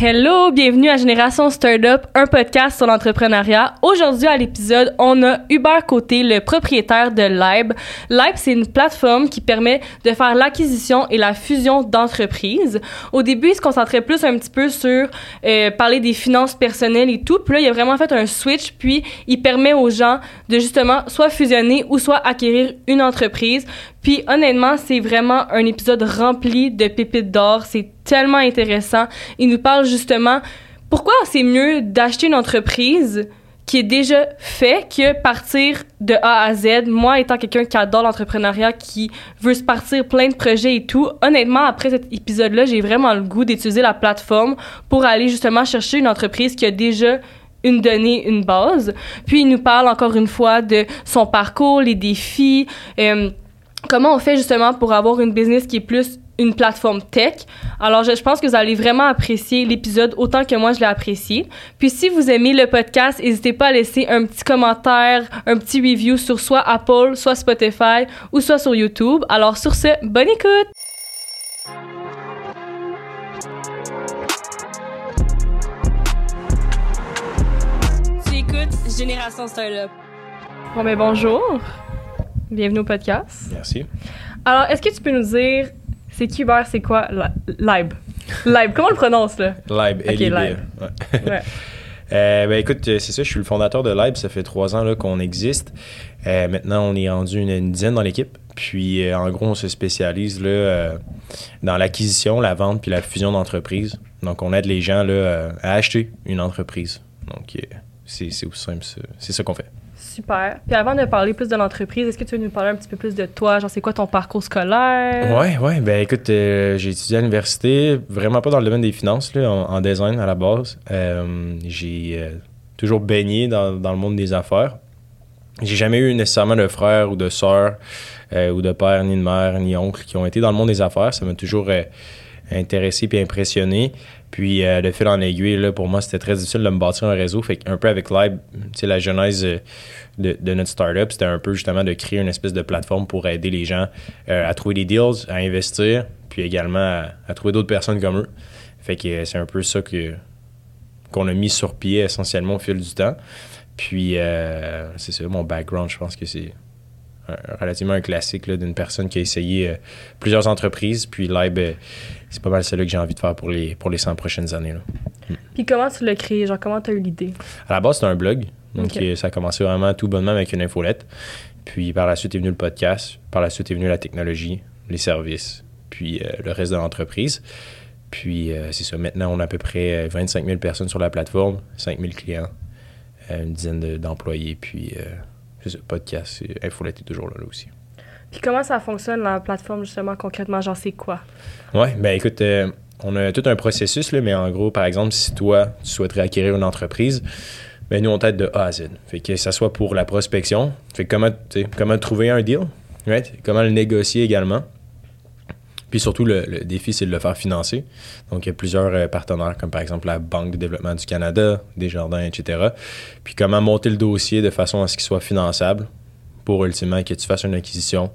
Hello, bienvenue à Génération Startup, un podcast sur l'entrepreneuriat. Aujourd'hui, à l'épisode, on a Hubert Côté, le propriétaire de Libe. Libe, c'est une plateforme qui permet de faire l'acquisition et la fusion d'entreprises. Au début, il se concentrait plus un petit peu sur parler des finances personnelles et tout. Puis là, il a vraiment fait un switch, puis il permet aux gens de justement soit fusionner ou soit acquérir une entreprise. Puis honnêtement, c'est vraiment un épisode rempli de pépites d'or. C'est tellement intéressant. Il nous parle justement pourquoi c'est mieux d'acheter une entreprise qui est déjà faite que partir de A à Z. Moi, étant quelqu'un qui adore l'entrepreneuriat, qui veut se partir plein de projets et tout, honnêtement, après cet épisode-là, j'ai vraiment le goût d'utiliser la plateforme pour aller justement chercher une entreprise qui a déjà une donnée, une base. Puis il nous parle encore une fois de son parcours, les défis, comment on fait justement pour avoir une business qui est plus une plateforme tech. Alors, je pense que vous allez vraiment apprécier l'épisode autant que moi, je l'ai apprécié. Puis, si vous aimez le podcast, n'hésitez pas à laisser un petit commentaire, un petit review sur soit Apple, soit Spotify ou soit sur YouTube. Alors, sur ce, bonne écoute! Tu écoutes Génération Startup. Bon, ben bonjour. Bienvenue au podcast. Merci. Alors, est-ce que tu peux nous dire, c'est qui Hubert, c'est quoi Libe? Libe, comment on le prononce, là? Libe, OK, Libe. Ouais. Ben écoute, c'est ça, je suis le fondateur de Libe, ça fait 3 ans là, qu'on existe. Maintenant, on est rendu une dizaine dans l'équipe. Puis, en gros, on se spécialise là, dans l'acquisition, la vente puis la fusion d'entreprises. Donc, on aide les gens là, à acheter une entreprise. Donc, c'est aussi simple, c'est ça qu'on fait. Super. Puis avant de parler plus de l'entreprise, est-ce que tu veux nous parler un petit peu plus de toi? Genre, c'est quoi ton parcours scolaire? Ouais. Ben écoute, j'ai étudié à l'université, vraiment pas dans le domaine des finances, là, en design à la base. J'ai toujours baigné dans le monde des affaires. J'ai jamais eu nécessairement de frère ou de sœur, ou de père, ni de mère, ni oncle qui ont été dans le monde des affaires. Ça m'a toujours intéressé puis impressionné. Puis, de fil en aiguille, là, pour moi, c'était très difficile de me bâtir un réseau. Fait qu'un peu avec Libe, tu sais, la genèse de notre startup, c'était un peu justement de créer une espèce de plateforme pour aider les gens à trouver des deals, à investir, puis également à trouver d'autres personnes comme eux. Fait que c'est un peu ça qu'on a mis sur pied essentiellement au fil du temps. Puis, c'est ça, mon background, je pense que c'est relativement un classique là, d'une personne qui a essayé plusieurs entreprises. Puis Libe, c'est pas mal celle-là que j'ai envie de faire pour les 100 prochaines années. Là. Puis comment tu l'as créé? Genre, comment tu as eu l'idée? À la base, c'était un blog. Donc, okay. Ça a commencé vraiment tout bonnement avec une infolette. Puis par la suite est venu le podcast. Par la suite est venue la technologie, les services, puis le reste de l'entreprise. Puis c'est ça. Maintenant, on a à peu près 25 000 personnes sur la plateforme, 5 000 clients, une dizaine d'employés. Puis c'est ça, podcast, infolette est toujours là aussi. Puis comment ça fonctionne, la plateforme, justement, concrètement? Genre, c'est quoi? Oui, ben écoute, on a tout un processus, là, mais en gros, par exemple, si toi, tu souhaiterais acquérir une entreprise, ben nous, on t'aide de A à Z. Fait que ça soit pour la prospection, fait que comment trouver un deal, right? Comment le négocier également. Puis surtout, le défi, c'est de le faire financer. Donc, il y a plusieurs partenaires, comme par exemple la Banque de développement du Canada, Desjardins, etc. Puis comment monter le dossier de façon à ce qu'il soit finançable pour, ultimement, que tu fasses une acquisition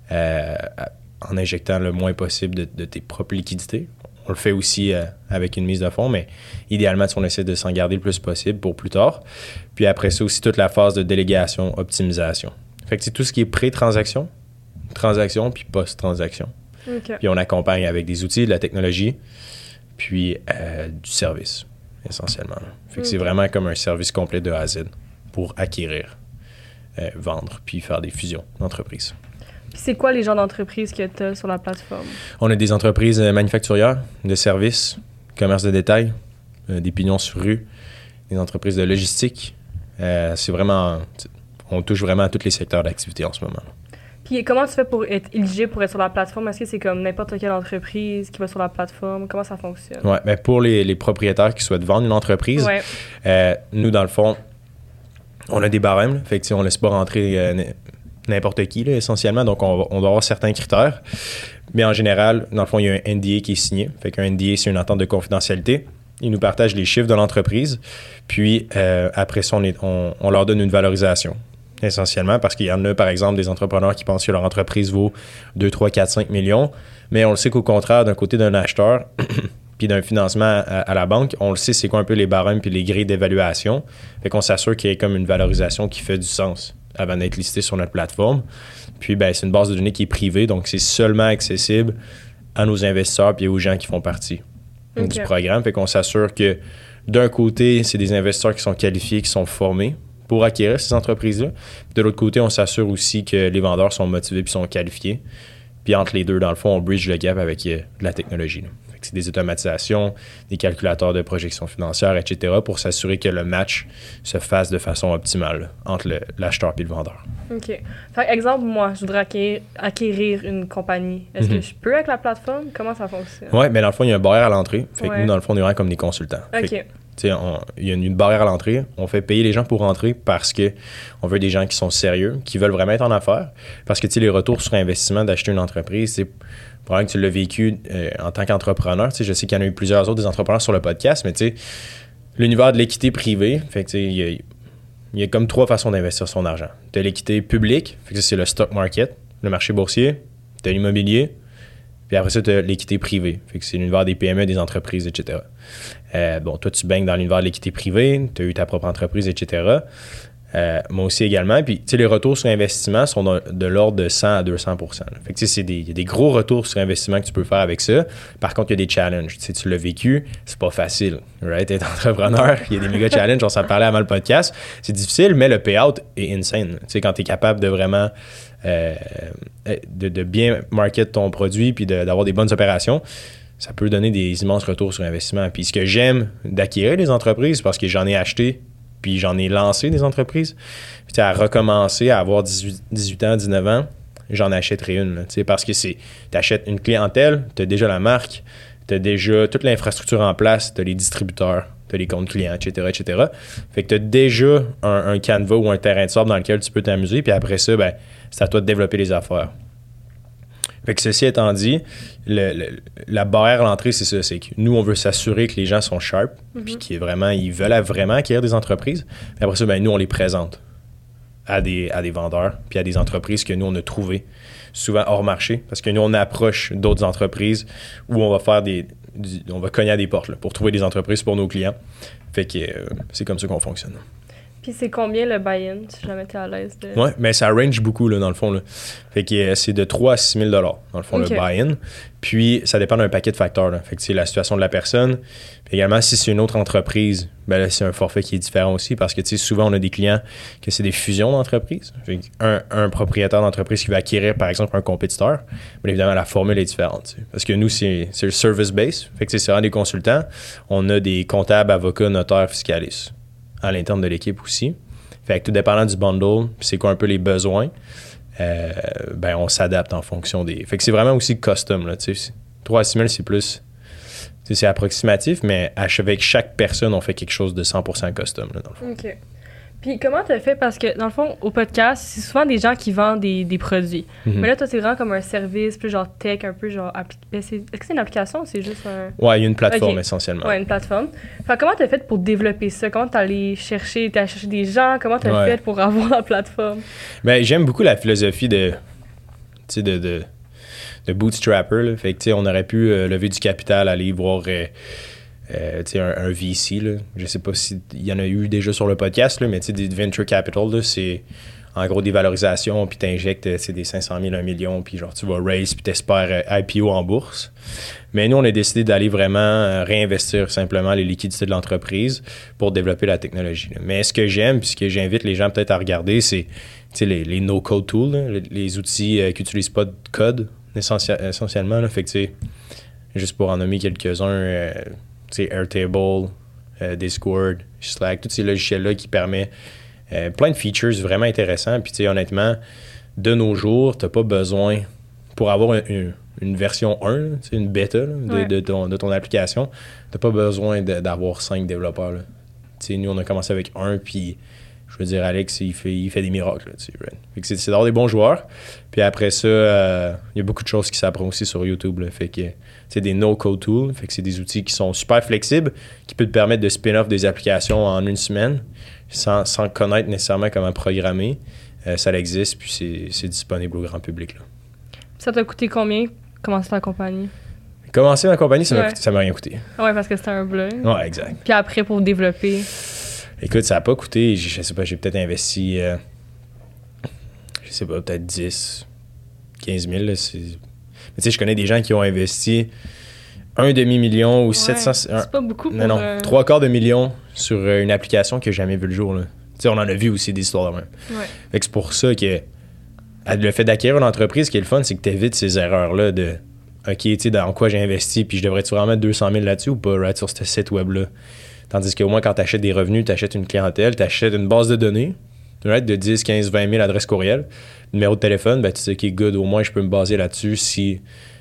en injectant le moins possible de tes propres liquidités. On le fait aussi avec une mise de fonds, mais idéalement, on essaie de s'en garder le plus possible pour plus tard. Puis après ça, aussi toute la phase de délégation, optimisation. Fait que c'est tout ce qui est pré-transaction, transaction, puis post-transaction. Okay. Puis on accompagne avec des outils, de la technologie, puis du service, essentiellement. Fait que c'est vraiment comme un service complet de A à Z pour acquérir, vendre, puis faire des fusions d'entreprises. Puis c'est quoi les genres d'entreprises que tu as sur la plateforme? On a des entreprises manufacturières, de services, commerce de détail, des pignons sur rue, des entreprises de logistique. C'est vraiment... On touche vraiment à tous les secteurs d'activité en ce moment. Puis comment tu fais pour être éligible pour être sur la plateforme? Est-ce que c'est comme n'importe quelle entreprise qui va sur la plateforme? Comment ça fonctionne? Oui, bien pour les propriétaires qui souhaitent vendre une entreprise, nous, dans le fond, on a des barèmes. Là. Fait que on ne laisse pas rentrer n'importe qui, là, essentiellement. Donc, on doit avoir certains critères. Mais en général, dans le fond, il y a un NDA qui est signé. Fait qu'un NDA, c'est une entente de confidentialité. Ils nous partagent les chiffres de l'entreprise. Puis, après ça, on leur donne une valorisation. Essentiellement, parce qu'il y en a, par exemple, des entrepreneurs qui pensent que leur entreprise vaut 2, 3, 4, 5 millions, mais on le sait qu'au contraire, d'un côté d'un acheteur, puis d'un financement à la banque, on le sait, c'est quoi un peu les barèmes puis les grilles d'évaluation. Fait qu'on s'assure qu'il y ait comme une valorisation qui fait du sens avant d'être listé sur notre plateforme. Puis, ben, c'est une base de données qui est privée, donc c'est seulement accessible à nos investisseurs puis aux gens qui font partie du programme. Fait qu'on s'assure que, d'un côté, c'est des investisseurs qui sont qualifiés, qui sont formés pour acquérir ces entreprises-là. De l'autre côté, on s'assure aussi que les vendeurs sont motivés puis sont qualifiés. Puis entre les deux, dans le fond, on bridge le gap avec de la technologie. Fait que c'est des automatisations, des calculateurs de projection financière, etc. pour s'assurer que le match se fasse de façon optimale entre l'acheteur et le vendeur. OK. Fait exemple, moi, je voudrais acquérir une compagnie. Est-ce que je peux avec la plateforme? Comment ça fonctionne? Oui, mais dans le fond, il y a un barrière à l'entrée. Fait que nous, dans le fond, on est vraiment comme des consultants. OK. Il y a une barrière à l'entrée. On fait payer les gens pour rentrer parce qu'on veut des gens qui sont sérieux, qui veulent vraiment être en affaires. Parce que les retours sur investissement d'acheter une entreprise, c'est probablement que tu l'as vécu en tant qu'entrepreneur. Je sais qu'il y en a eu plusieurs autres des entrepreneurs sur le podcast, mais l'univers de l'équité privée, fait que il y a comme 3 façons d'investir son argent. Tu as l'équité publique, fait que c'est le stock market, le marché boursier, tu as l'immobilier, puis après ça, tu as l'équité privée, fait que c'est l'univers des PME, des entreprises, etc. Toi, tu baignes dans l'univers de l'équité privée, tu as eu ta propre entreprise, etc. Moi aussi également. Puis, les retours sur investissement sont de l'ordre de 100 à 200 %. Fait que, il y a des gros retours sur investissement que tu peux faire avec ça. Par contre, il y a des challenges. Tu l'as vécu, c'est pas facile. Right? Être entrepreneur, il y a des méga challenges. On s'en parlait avant le podcast. C'est difficile, mais le payout est insane. Quand tu es capable de vraiment de bien market ton produit puis d'avoir des bonnes opérations, ça peut donner des immenses retours sur investissement. Puis ce que j'aime d'acquérir des entreprises, parce que j'en ai acheté puis j'en ai lancé des entreprises, puis à recommencer à avoir 18 ans, 19 ans, j'en achèterai une. Là, parce que tu achètes une clientèle, tu as déjà la marque, tu as déjà toute l'infrastructure en place, tu as les distributeurs, tu as les comptes clients, etc., etc. Fait que tu as déjà un canevas ou un terrain de sable dans lequel tu peux t'amuser, puis après ça, ben, c'est à toi de développer les affaires. Fait que ceci étant dit, la barrière à l'entrée, c'est ça, c'est que nous, on veut s'assurer que les gens sont sharp, puis qu'ils veulent vraiment acquérir des entreprises. Puis après ça, ben, nous, on les présente à des vendeurs, puis à des entreprises que nous, on a trouvées, souvent hors marché, parce que nous, on approche d'autres entreprises où on va faire on va cogner à des portes là, pour trouver des entreprises pour nos clients. Fait que c'est comme ça qu'on fonctionne. Puis c'est combien le buy-in, si jamais t'es à l'aise de... Oui, mais ça range beaucoup, là, dans le fond. Là. Fait que c'est de 3 à 6 000 $, dans le fond, le buy-in. Puis ça dépend d'un paquet de facteurs. Là. Fait que c'est la situation de la personne. Puis également, si c'est une autre entreprise, ben là, c'est un forfait qui est différent aussi parce que souvent, on a des clients que c'est des fusions d'entreprises. Fait un propriétaire d'entreprise qui va acquérir, par exemple, un compétiteur, bien évidemment, la formule est différente. T'sais. Parce que nous, c'est le service-based. Fait que c'est vraiment des consultants. On a des comptables, avocats, notaires, fiscalistes à l'interne de l'équipe aussi. Fait que tout dépendant du bundle, c'est quoi un peu les besoins, ben on s'adapte en fonction des... Fait que c'est vraiment aussi custom, là, tu sais. 3 à 6 000, c'est plus... C'est approximatif, mais avec chaque personne, on fait quelque chose de 100% custom, là, dans le fond. OK. Puis comment tu as fait? Parce que, dans le fond, au podcast, c'est souvent des gens qui vendent des produits. Mais là, toi, c'est vraiment comme un service, plus genre tech, un peu genre... Est-ce que c'est une application ou c'est juste un... Ouais, il y a une plateforme essentiellement. Ouais, une plateforme. Fait comment tu as fait pour développer ça? Comment tu allé chercher des gens? Comment tu as fait pour avoir la plateforme? Ben, j'aime beaucoup la philosophie de bootstrapper. Là. Fait que, on aurait pu lever du capital, aller voir... un VC, là. Je sais pas s'il y en a eu déjà sur le podcast, là, mais des venture capital, là, c'est en gros des valorisations, puis t'injectes des 500 000, 1 million, puis genre tu vas raise, puis t'espères IPO en bourse. Mais nous, on a décidé d'aller vraiment réinvestir simplement les liquidités de l'entreprise pour développer la technologie. Là. Mais ce que j'aime, puis ce que j'invite les gens peut-être à regarder, c'est les no-code tools, là, les outils qui n'utilisent pas de code essentiellement. Là. Fait que juste pour en nommer quelques-uns... Airtable, Discord, Slack, tous ces logiciels-là qui permettent plein de features vraiment intéressants. Puis, honnêtement, de nos jours, tu n'as pas besoin, pour avoir une version 1, une bêta là, de ton application, tu n'as pas besoin d'avoir 5 développeurs. Là. Nous, on a commencé avec 1, puis je veux dire, Alex, il fait des miracles. Là, fait que c'est d'avoir des bons joueurs. Puis après ça, il y a beaucoup de choses qui s'apprennent aussi sur YouTube. Là, fait que c'est des no-code tools. Fait que c'est des outils qui sont super flexibles, qui peuvent te permettre de spin-off des applications en une semaine sans connaître nécessairement comment programmer. Ça existe, puis c'est disponible au grand public. Là. Ça t'a coûté combien? Comment c'est ta compagnie? Commencer ma compagnie, Ouais. ça m'a rien coûté. Ouais, parce que c'était un blog. Ouais, exact. Puis après, pour développer. Écoute, ça n'a pas coûté, je sais pas, j'ai peut-être investi, je sais pas, peut-être 10, 15 000. Là, mais tu sais, je connais des gens qui ont investi un demi-million ou 700... C'est pas beaucoup pour... Non, 3/4 million sur une application qui n'a jamais vu le jour. Là. Tu sais, on en a vu aussi des histoires de même. Ouais. Fait que c'est pour ça que le fait d'acquérir une entreprise, ce qui est le fun, c'est que tu évites ces erreurs-là de OK, tu sais, dans quoi j'ai investi, puis je devrais-tu vraiment mettre 200 000 là-dessus ou pas, right, sur ce site web-là. Tandis qu'au moins, quand tu achètes des revenus, tu achètes une clientèle, tu achètes une base de données, right, de 10, 15, 20 000 adresses courriel, numéro de téléphone, ben, tu sais, OK, good, au moins, je peux me baser là-dessus si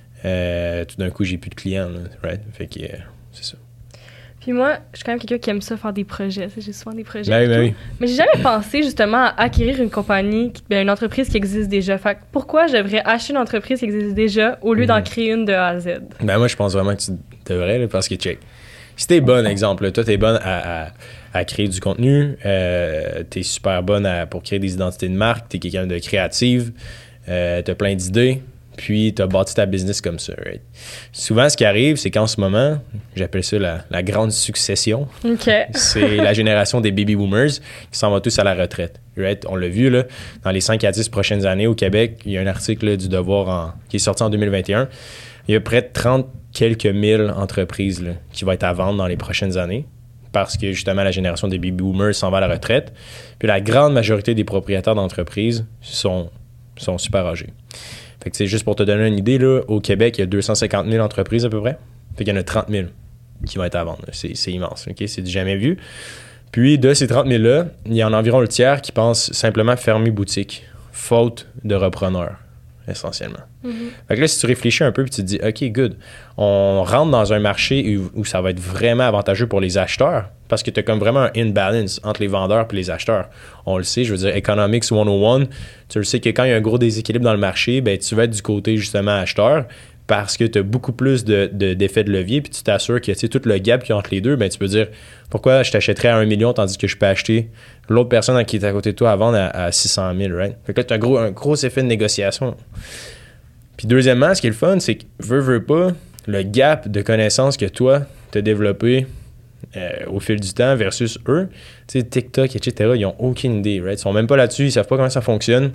tout d'un coup, j'ai plus de clients. Là, right? Fait que c'est ça. Puis moi, je suis quand même quelqu'un qui aime ça faire des projets. J'ai souvent des projets. Ben oui. Mais j'ai jamais pensé justement à acquérir une compagnie, une entreprise qui existe déjà. Fait que pourquoi je devrais acheter une entreprise qui existe déjà au lieu d'en créer une de A à Z? Ben moi, je pense vraiment que tu devrais, là, parce que, check, si t'es bonne, exemple, là, toi, t'es bonne à créer du contenu, t'es super bonne pour créer des identités de marque, t'es quelqu'un de créative, t'as plein d'idées, puis t'as bâti ta business comme ça, right? Souvent, ce qui arrive, c'est qu'en ce moment, j'appelle ça la grande succession. OK. C'est la génération des baby boomers qui s'en vont tous à la retraite. Right? On l'a vu, là, dans les 5 à 10 prochaines années au Québec, il y a un article là, du Devoir qui est sorti en 2021. Il y a près de 30 quelques mille entreprises là, qui vont être à vendre dans les prochaines années parce que justement la génération des baby boomers s'en va à la retraite. Puis la grande majorité des propriétaires d'entreprises sont super âgés. Fait que c'est juste pour te donner une idée, là, au Québec, il y a 250 000 entreprises à peu près. Fait qu'il y en a 30 000 qui vont être à vendre. C'est immense, OK? C'est du jamais vu. Puis de ces 30 000-là, il y en a environ le tiers qui pensent simplement fermer boutique, faute de repreneurs, essentiellement. Fait que là, si tu réfléchis un peu et tu te dis, OK, good, on rentre dans un marché où ça va être vraiment avantageux pour les acheteurs parce que tu as comme vraiment un imbalance entre les vendeurs et les acheteurs. On le sait, je veux dire, Economics 101, tu le sais que quand il y a un gros déséquilibre dans le marché, ben, tu vas être du côté justement acheteur parce que tu as beaucoup plus d'effets de levier puis tu t'assures que tout le gap qu'il y a entre les deux, ben, tu peux dire pourquoi je t'achèterais à 1 million tandis que je peux acheter l'autre personne qui est à côté de toi à vendre à 600 000, right? Fait que là, tu as un gros effet de négociation. Puis deuxièmement, ce qui est le fun, c'est que veux pas, le gap de connaissances que toi, tu as développé au fil du temps versus eux, tu sais, TikTok, etc., ils n'ont aucune idée, right? Ils sont même pas là-dessus, ils savent pas comment ça fonctionne.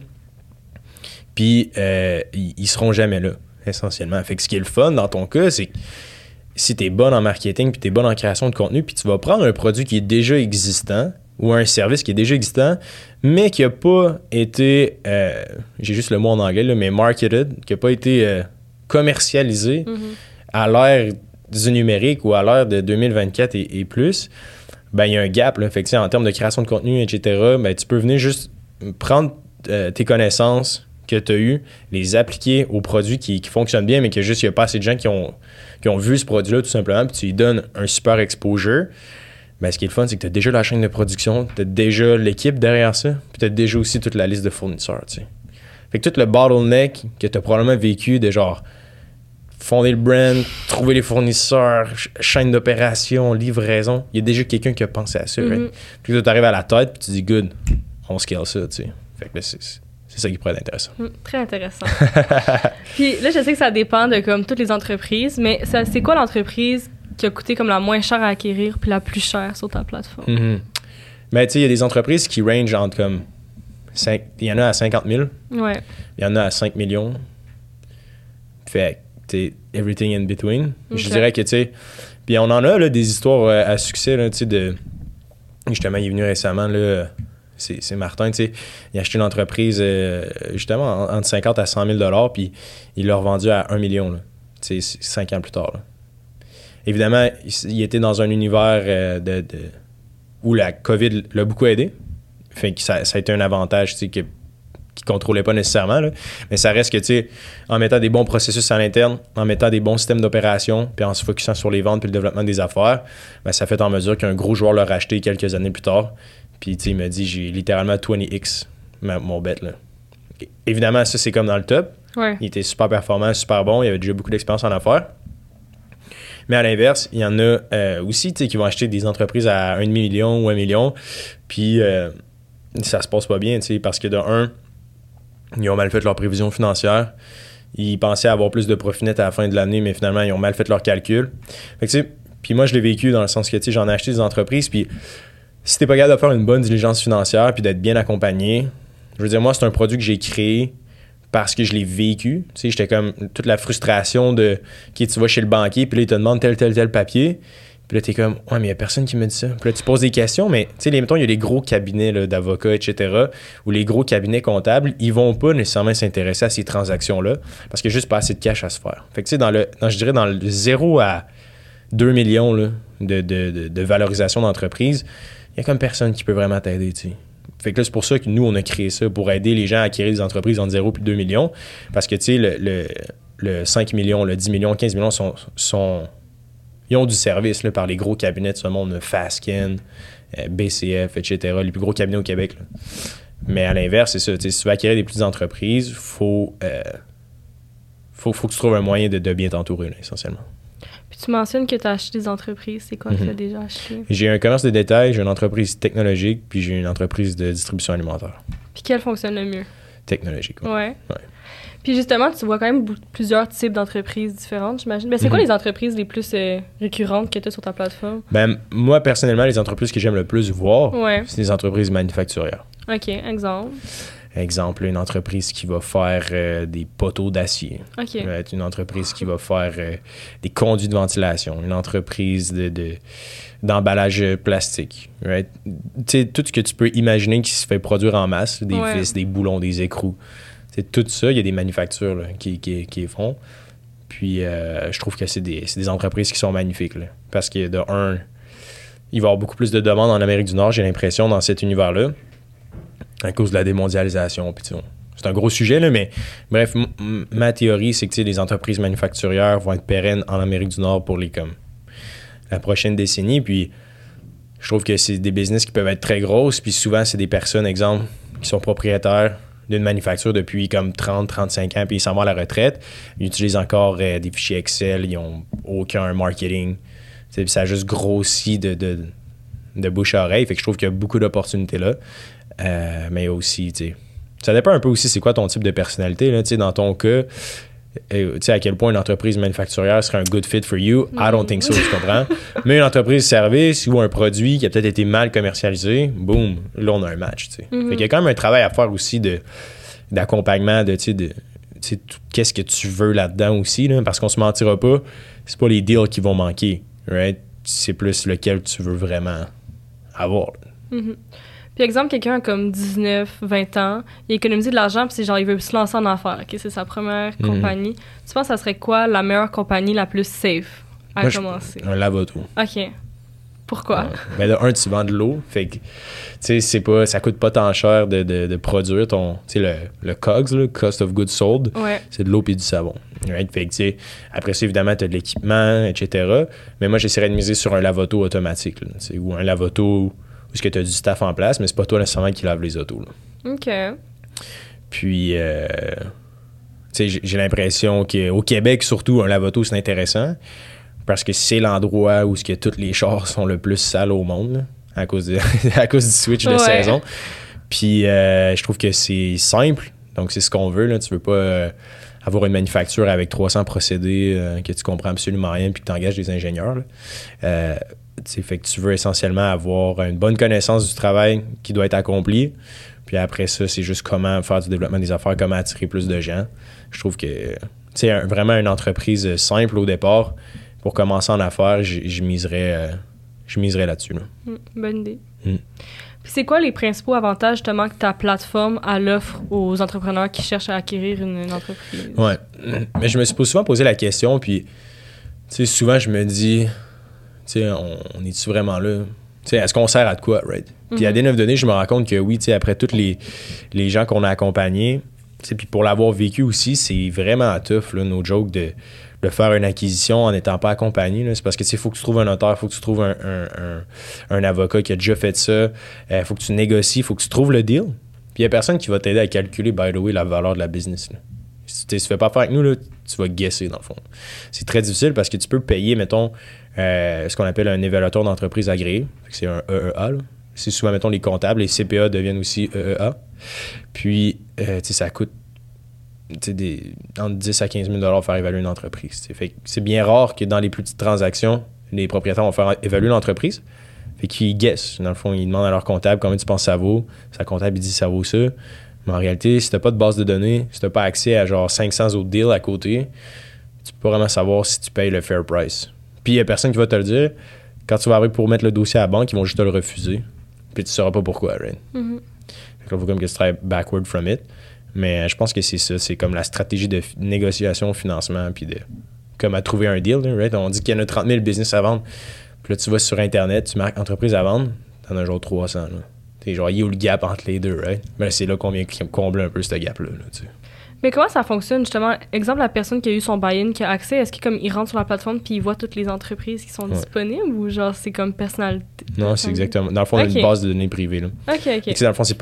Puis ils seront jamais là, essentiellement. Fait que ce qui est le fun dans ton cas, c'est que si tu es bonne en marketing puis tu es bonne en création de contenu, puis tu vas prendre un produit qui est déjà existant ou un service qui est déjà existant, mais qui n'a pas été, j'ai juste le mot en anglais, là, mais marketed, qui n'a pas été commercialisé à l'ère du numérique ou à l'ère de 2024 et plus, ben il y a un gap. Là. Fait que, en termes de création de contenu, etc., ben, tu peux venir juste prendre tes connaissances que tu as eues, les appliquer aux produits qui fonctionnent bien, mais qu'il n'y a pas assez de gens qui ont vu ce produit-là, tout simplement, puis tu lui donnes un super exposure. Ben, ce qui est le fun, c'est que tu as déjà la chaîne de production, tu as déjà l'équipe derrière ça, puis tu as déjà aussi toute la liste de fournisseurs. Tu sais. Fait que tout le bottleneck que tu as probablement vécu de genre fonder le brand, trouver les fournisseurs, chaîne d'opération, livraison, il y a déjà quelqu'un qui a pensé à ça. Right? Puis tu arrives à la tête, puis tu dis good, on scale ça. Tu sais. Fait que là, c'est ça qui pourrait être intéressant. Très intéressant. Puis là, je sais que ça dépend de comme toutes les entreprises, mais c'est quoi l'entreprise qui a coûté comme la moins chère à acquérir puis la plus chère sur ta plateforme? Mais tu sais, il y a des entreprises qui range entre comme... Il y en a à 50 000. Ouais. Il y en a à 5 millions. Fait que, tu sais, everything in between. Okay. Je dirais que, tu sais... Puis on en a, là, des histoires à succès, là, tu sais, de... Justement, il est venu récemment, là... C'est Martin, tu sais, il a acheté une entreprise justement entre 50 à 100 000 $, puis il l'a revendu à 1 million, tu sais, 5 ans plus tard. Là. Évidemment, il était dans un univers où la COVID l'a beaucoup aidé. Fait que ça a été un avantage, tu sais, qu'il ne contrôlait pas nécessairement. Là. Mais ça reste que, tu sais, en mettant des bons processus à l'interne, en mettant des bons systèmes d'opération, puis en se focusant sur les ventes puis le développement des affaires, ben, ça fait en mesure qu'un gros joueur l'a racheté quelques années plus tard. Puis, tu sais, il m'a dit, j'ai littéralement 20x mon bet, là. Évidemment, ça, c'est comme dans le top. Ouais. Il était super performant, super bon. Il avait déjà beaucoup d'expérience en affaires. Mais à l'inverse, il y en a aussi, tu sais, qui vont acheter des entreprises à 1,5 million ou 1 million. Puis, ça se passe pas bien, tu sais, parce que de un, ils ont mal fait leur prévision financière. Ils pensaient avoir plus de profit net à la fin de l'année, mais finalement, ils ont mal fait leurs calculs. Fait que, tu sais, puis moi, je l'ai vécu dans le sens que, tu sais, j'en ai acheté des entreprises, puis si t'es pas capable de faire une bonne diligence financière puis d'être bien accompagné, je veux dire, moi, c'est un produit que j'ai créé parce que je l'ai vécu. Tu sais, j'étais comme toute la frustration de OK, tu vas chez le banquier, puis là, il te demande tel papier. Puis là, t'es comme ouais, mais il y a personne qui me dit ça. Puis là, tu poses des questions, mais tu sais, mettons, il y a les gros cabinets là, d'avocats, etc., ou les gros cabinets comptables, ils vont pas nécessairement s'intéresser à ces transactions-là parce qu'il n'y a juste pas assez de cash à se faire. Fait que tu sais, je dirais dans le 0 à 2 millions là, de valorisation d'entreprise, il y a comme personne qui peut vraiment t'aider, tu sais. Fait que là, c'est pour ça que nous, on a créé ça, pour aider les gens à acquérir des entreprises entre 0 et 2 millions. Parce que, tu sais, le 5 millions, le 10 millions, 15 millions ils ont du service là, par les gros cabinets de ce monde, Fasken, BCF, etc., les plus gros cabinets au Québec. Là. Mais à l'inverse, c'est ça. Si tu veux acquérir des petites entreprises, il faut que tu trouves un moyen de bien t'entourer, là, essentiellement. Puis tu mentionnes que tu as acheté des entreprises. C'est quoi que tu as déjà acheté? J'ai un commerce de détail, j'ai une entreprise technologique, puis j'ai une entreprise de distribution alimentaire. Puis quelle fonctionne le mieux? Technologique, oui. Ouais. Puis justement, tu vois quand même plusieurs types d'entreprises différentes, j'imagine. Mais c'est quoi les entreprises les plus récurrentes que tu as sur ta plateforme? Ben, moi, personnellement, les entreprises que j'aime le plus voir, c'est des entreprises manufacturières. OK, exemple. Exemple, une entreprise qui va faire des poteaux d'acier. OK. Une entreprise qui va faire des conduits de ventilation. Une entreprise d'emballage plastique. Right? Tout ce que tu peux imaginer qui se fait produire en masse, des vis, des boulons, des écrous. Tout ça, il y a des manufactures là, qui font. Puis je trouve que c'est des entreprises qui sont magnifiques. Là, parce que de un, il va y avoir beaucoup plus de demandes en Amérique du Nord, j'ai l'impression, dans cet univers-là. À cause de la démondialisation. Puis, c'est un gros sujet, là, mais bref, ma théorie, c'est que les entreprises manufacturières vont être pérennes en Amérique du Nord pour la prochaine décennie. Puis, je trouve que c'est des business qui peuvent être très grosses. Puis, souvent, c'est des personnes, exemple, qui sont propriétaires d'une manufacture depuis comme 30, 35 ans, puis ils s'en vont à la retraite. Ils utilisent encore des fichiers Excel, ils n'ont aucun marketing. Puis, ça a juste grossi de bouche à oreille. Fait que je trouve qu'il y a beaucoup d'opportunités là. Mais aussi, tu sais, ça dépend un peu aussi c'est quoi ton type de personnalité. Là, dans ton cas, tu sais, à quel point une entreprise manufacturière serait un good fit for you. I don't think so, tu comprends? Mais une entreprise service ou un produit qui a peut-être été mal commercialisé, boum, là, on a un match. Fait qu'il y a quand même un travail à faire aussi d'accompagnement, qu'est-ce que tu veux là-dedans aussi, là, parce qu'on se mentira pas, c'est pas les deals qui vont manquer, right? C'est plus lequel tu veux vraiment avoir. Puis exemple, quelqu'un a comme 19, 20 ans, il a économisé de l'argent, puis c'est genre, il veut se lancer en affaires, OK? C'est sa première compagnie. Tu penses que ça serait quoi la meilleure compagnie la plus safe à commencer? Un lave-auto. OK. Pourquoi? Ben de un, tu vends de l'eau, fait que, tu sais, ça coûte pas tant cher de produire ton, tu sais, le COGS, le Cost of Goods Sold, c'est de l'eau puis du savon. Right? Fait que, tu sais, après ça, évidemment, tu as de l'équipement, etc. Mais moi, j'essaierais de miser sur un lave-auto automatique, là, ou un lave-auto où est-ce que tu as du staff en place, mais c'est pas toi nécessairement qui lave les autos. Là. OK. Puis, tu sais, j'ai l'impression qu'au Québec, surtout, un lave-auto, c'est intéressant parce que c'est l'endroit où est-ce que tous les chars sont le plus sales au monde, là, à cause du switch de saison. Puis, je trouve que c'est simple, donc c'est ce qu'on veut. Là. Tu veux pas avoir une manufacture avec 300 procédés que tu comprends absolument rien puis que tu engages des ingénieurs. Là. Fait que tu veux essentiellement avoir une bonne connaissance du travail qui doit être accompli. Puis après ça, c'est juste comment faire du développement des affaires, comment attirer plus de gens. Je trouve que vraiment une entreprise simple au départ, pour commencer en affaires, je miserais là-dessus. Là. Bonne idée. Puis c'est quoi les principaux avantages justement que ta plateforme a l'offre aux entrepreneurs qui cherchent à acquérir une entreprise? Ouais. Mais je me suis souvent posé la question, puis souvent je me dis... on est-tu vraiment là? Est-ce qu'on sert à de quoi, right? Puis à des 9 données, je me rends compte que oui, après tous les gens qu'on a accompagnés, puis pour l'avoir vécu aussi, c'est vraiment tough, là, no joke, de faire une acquisition en n'étant pas accompagné. Là. C'est parce que il faut que tu trouves un notaire, il faut que tu trouves un avocat qui a déjà fait ça, il faut que tu négocies, il faut que tu trouves le deal. Puis il n'y a personne qui va t'aider à calculer, by the way, la valeur de la business. Là. Si tu ne fais pas affaire avec nous, là, tu vas guesser dans le fond. C'est très difficile parce que tu peux payer, mettons, ce qu'on appelle un évaluateur d'entreprise agréé. C'est un EEA. Là. C'est souvent, mettons, les comptables, les CPA deviennent aussi EEA. Puis, ça coûte entre 10 à 15 000 $ faire évaluer une entreprise. Fait que c'est bien rare que dans les plus petites transactions, les propriétaires vont faire évaluer l'entreprise. Fait qu'ils guessent. Dans le fond, ils demandent à leur comptable combien tu penses que ça vaut. Sa comptable, il dit ça vaut ça. Mais en réalité, si tu n'as pas de base de données, si tu n'as pas accès à genre 500 autres deals à côté, tu peux pas vraiment savoir si tu payes le fair price. Puis il n'y a personne qui va te le dire. Quand tu vas arriver pour mettre le dossier à la banque, ils vont juste te le refuser. Puis tu ne sauras pas pourquoi, right? Mm-hmm. Fait que là, il faut comme que tu travailles backward from it. Mais je pense que c'est ça. C'est comme la stratégie de négociation, financement, puis de comme à trouver un deal, right? On dit qu'il y en a 30 000 business à vendre. Puis là, tu vas sur Internet, tu marques entreprise à vendre, t'en as genre 300. Là. T'es genre, il y a où le gap entre les deux, right? Mais là, c'est là qu'on vient combler un peu ce gap-là. Là, tu sais. Mais comment ça fonctionne, justement? Exemple, la personne qui a eu son buy-in, qui a accès, est-ce qu'il comme, il rentre sur la plateforme puis il voit toutes les entreprises qui sont disponibles ou genre c'est comme personnalité? Non, c'est exactement. Dans le fond, on a une base de données privée. Là. OK. Dans le fond,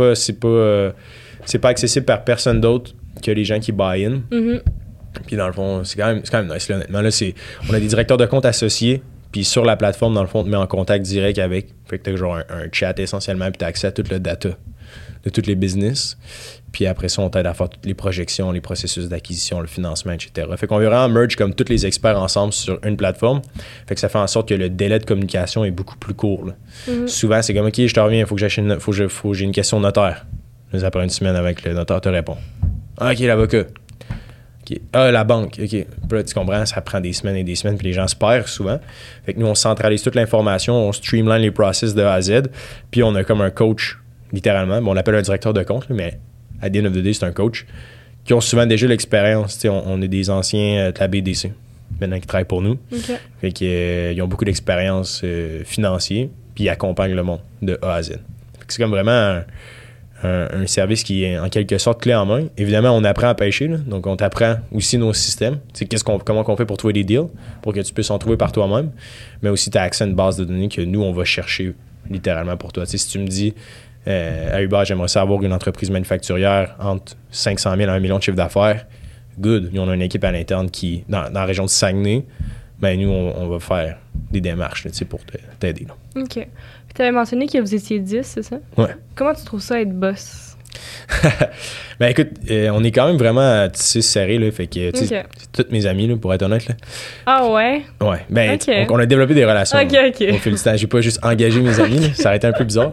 c'est pas accessible par personne d'autre que les gens qui buy-in. Mm-hmm. Puis dans le fond, c'est quand même nice, là, honnêtement. Là, on a des directeurs de compte associés. Puis sur la plateforme, dans le fond, on te met en contact direct avec. Fait que t'as genre un chat essentiellement, puis t'as accès à tout le data de tous les business. Puis après ça, on t'aide à faire toutes les projections, les processus d'acquisition, le financement, etc. Fait qu'on veut vraiment merge comme tous les experts ensemble sur une plateforme. Fait que ça fait en sorte que le délai de communication est beaucoup plus court. Là. Mm-hmm. Souvent, c'est comme, OK, je te reviens, il faut que j'ai une question de notaire. Là, après une semaine avec le notaire te répond. Ah, OK, l'avocat. Okay. Ah, la banque, OK. Puis là, tu comprends, ça prend des semaines et des semaines, puis les gens se perdent souvent. Fait que nous, on centralise toute l'information, on streamline les process de A à Z, puis on a comme un coach, littéralement. Bon, on l'appelle un directeur de compte, là, mais à the end of the day, c'est un coach, qui ont souvent déjà l'expérience. On a des anciens de la BDC, maintenant qui travaillent pour nous. Okay. Fait qu'ils ont beaucoup d'expérience financière, puis ils accompagnent le monde de A à Z. Fait que c'est comme vraiment un service qui est en quelque sorte clé en main. Évidemment, on apprend à pêcher, là. Donc on t'apprend aussi nos systèmes. Comment on fait pour trouver des deals, pour que tu puisses en trouver par toi-même. Mais aussi, tu as accès à une base de données que nous, on va chercher littéralement pour toi. T'sais, si tu me dis, à Uber, j'aimerais ça avoir une entreprise manufacturière entre 500 000 à 1 million de chiffre d'affaires, good. Nous, on a une équipe à l'interne qui, dans la région de Saguenay, ben nous, on va faire des démarches là, pour t'aider. Là. OK. Puis tu avais mentionné que vous étiez 10, c'est ça? Ouais. Comment tu trouves ça être boss? Ben écoute, on est quand même vraiment tissé serré, là. Fait que, tu sais, c'est tous mes amis, là, pour être honnête, là. Ah ouais? Ouais. Ben, on a développé des relations. OK. Au fil du temps. J'ai pas juste engagé mes amis, là. Ça aurait été un peu bizarre.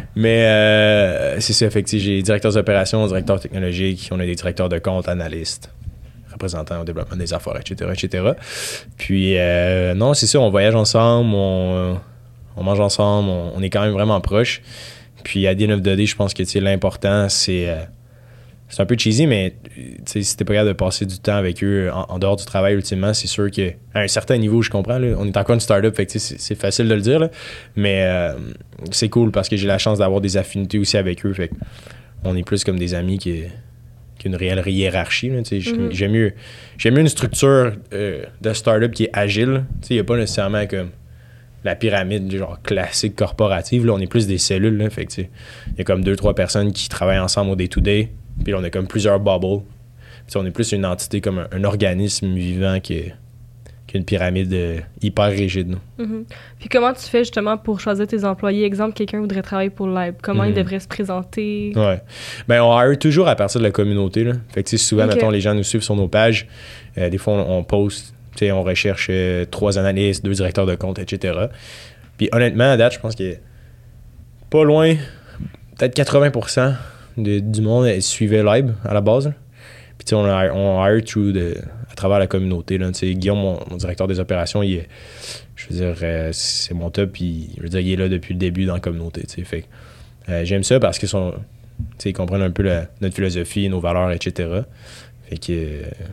Mais c'est ça, fait que, j'ai directeurs d'opération, directeurs technologiques, on a des directeurs de compte, analystes, représentants au développement des affaires, etc. Puis, non, c'est ça, on voyage ensemble, on mange ensemble, on est quand même vraiment proches. Puis, à the end of the day, je pense que l'important, c'est un peu cheesy, mais si t'es pas capable de passer du temps avec eux en dehors du travail, ultimement, c'est sûr qu'à un certain niveau, je comprends, là, on est encore une start-up, fait que c'est facile de le dire, là, mais c'est cool parce que j'ai la chance d'avoir des affinités aussi avec eux. Fait on est plus comme des amis qu'une réelle hiérarchie. Là, j'aime mieux une structure de start-up qui est agile. Il n'y a pas nécessairement comme la pyramide genre classique corporative. Là, on est plus des cellules. Là, fait que il y a comme 2-3 personnes qui travaillent ensemble au day-to-day. Puis là, on a comme plusieurs bubbles. Puis on est plus une entité comme un organisme vivant qu'une pyramide hyper rigide. Mm-hmm. Puis comment tu fais justement pour choisir tes employés? Exemple, quelqu'un voudrait travailler pour Live. Comment il devrait se présenter? Ouais. Ben, on hire toujours à partir de la communauté. Là. Fait que souvent, mettons, les gens nous suivent sur nos pages. Des fois, on poste, on recherche 3 analystes, 2 directeurs de compte, etc. Puis honnêtement, à date, je pense qu'il y a pas loin, peut-être 80% du monde suivait Live à la base. Là. Puis on hire through à travers la communauté. Là. Guillaume, mon directeur des opérations, je veux dire, c'est mon top. Puis je veux dire, il est là depuis le début dans la communauté. Fait j'aime ça parce qu'ils ils comprennent un peu notre philosophie, nos valeurs, etc. Fait que,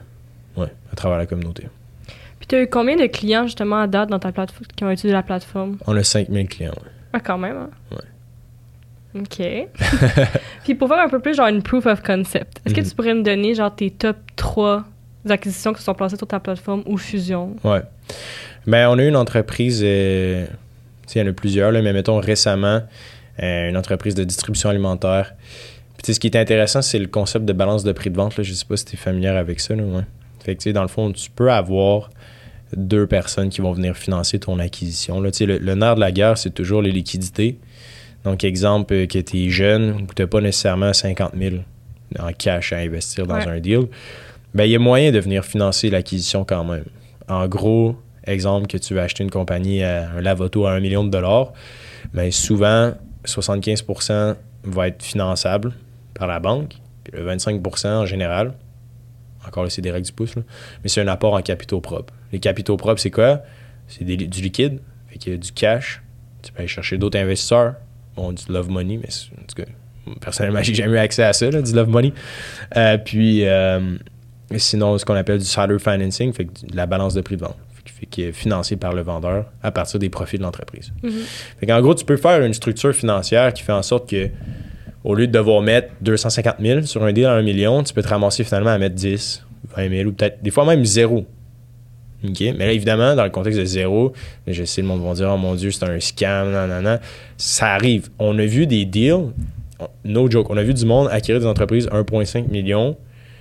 à travers la communauté. Puis tu as eu combien de clients justement à date dans ta plateforme qui ont utilisé la plateforme? On a 5000 clients. Ouais. Ah, quand même, hein? Ouais. OK. Puis pour faire un peu plus genre une proof of concept, est-ce que tu pourrais me donner genre tes top 3 acquisitions qui se sont placées sur ta plateforme ou fusions? Ouais. Ben, on a eu une entreprise, il y en a plusieurs, là, mais mettons récemment, une entreprise de distribution alimentaire. Puis ce qui est intéressant, c'est le concept de balance de prix de vente. Là. Je sais pas si tu es familière avec ça. Là, ouais. Fait que dans le fond, tu peux avoir 2 personnes qui vont venir financer ton acquisition. Là, le nerf de la guerre, c'est toujours les liquidités. Donc, exemple, que tu es jeune ou que tu n'as pas nécessairement 50 000 en cash à investir dans un deal, ben, il y a moyen de venir financer l'acquisition quand même. En gros, exemple que tu veux acheter une compagnie, un lave-auto à $1 million, ben, souvent, 75% va être finançable par la banque, puis le 25% en général, encore là, c'est des règles du pouce, là, mais c'est un apport en capitaux propres. Les capitaux propres, c'est quoi? C'est du liquide, fait qu'il y a du cash. Tu peux aller chercher d'autres investisseurs. Bon, du love money, mais en tout cas, personnellement, j'ai jamais eu accès à ça, là, du love money. Puis, sinon, ce qu'on appelle du seller financing, fait que la balance de prix de vente, fait qui est financé par le vendeur à partir des profits de l'entreprise. Fait qu'en gros, tu peux faire une structure financière qui fait en sorte que, au lieu de devoir mettre 250 000 sur un deal à 1 million, tu peux te ramasser finalement à mettre 10, 20 000 ou peut-être des fois même 0. Okay? Mais là, évidemment, dans le contexte de 0, je sais, le monde va dire « Oh mon Dieu, c'est un scam, nanana ». Ça arrive. On a vu des deals, no joke, on a vu du monde acquérir des entreprises 1,5 million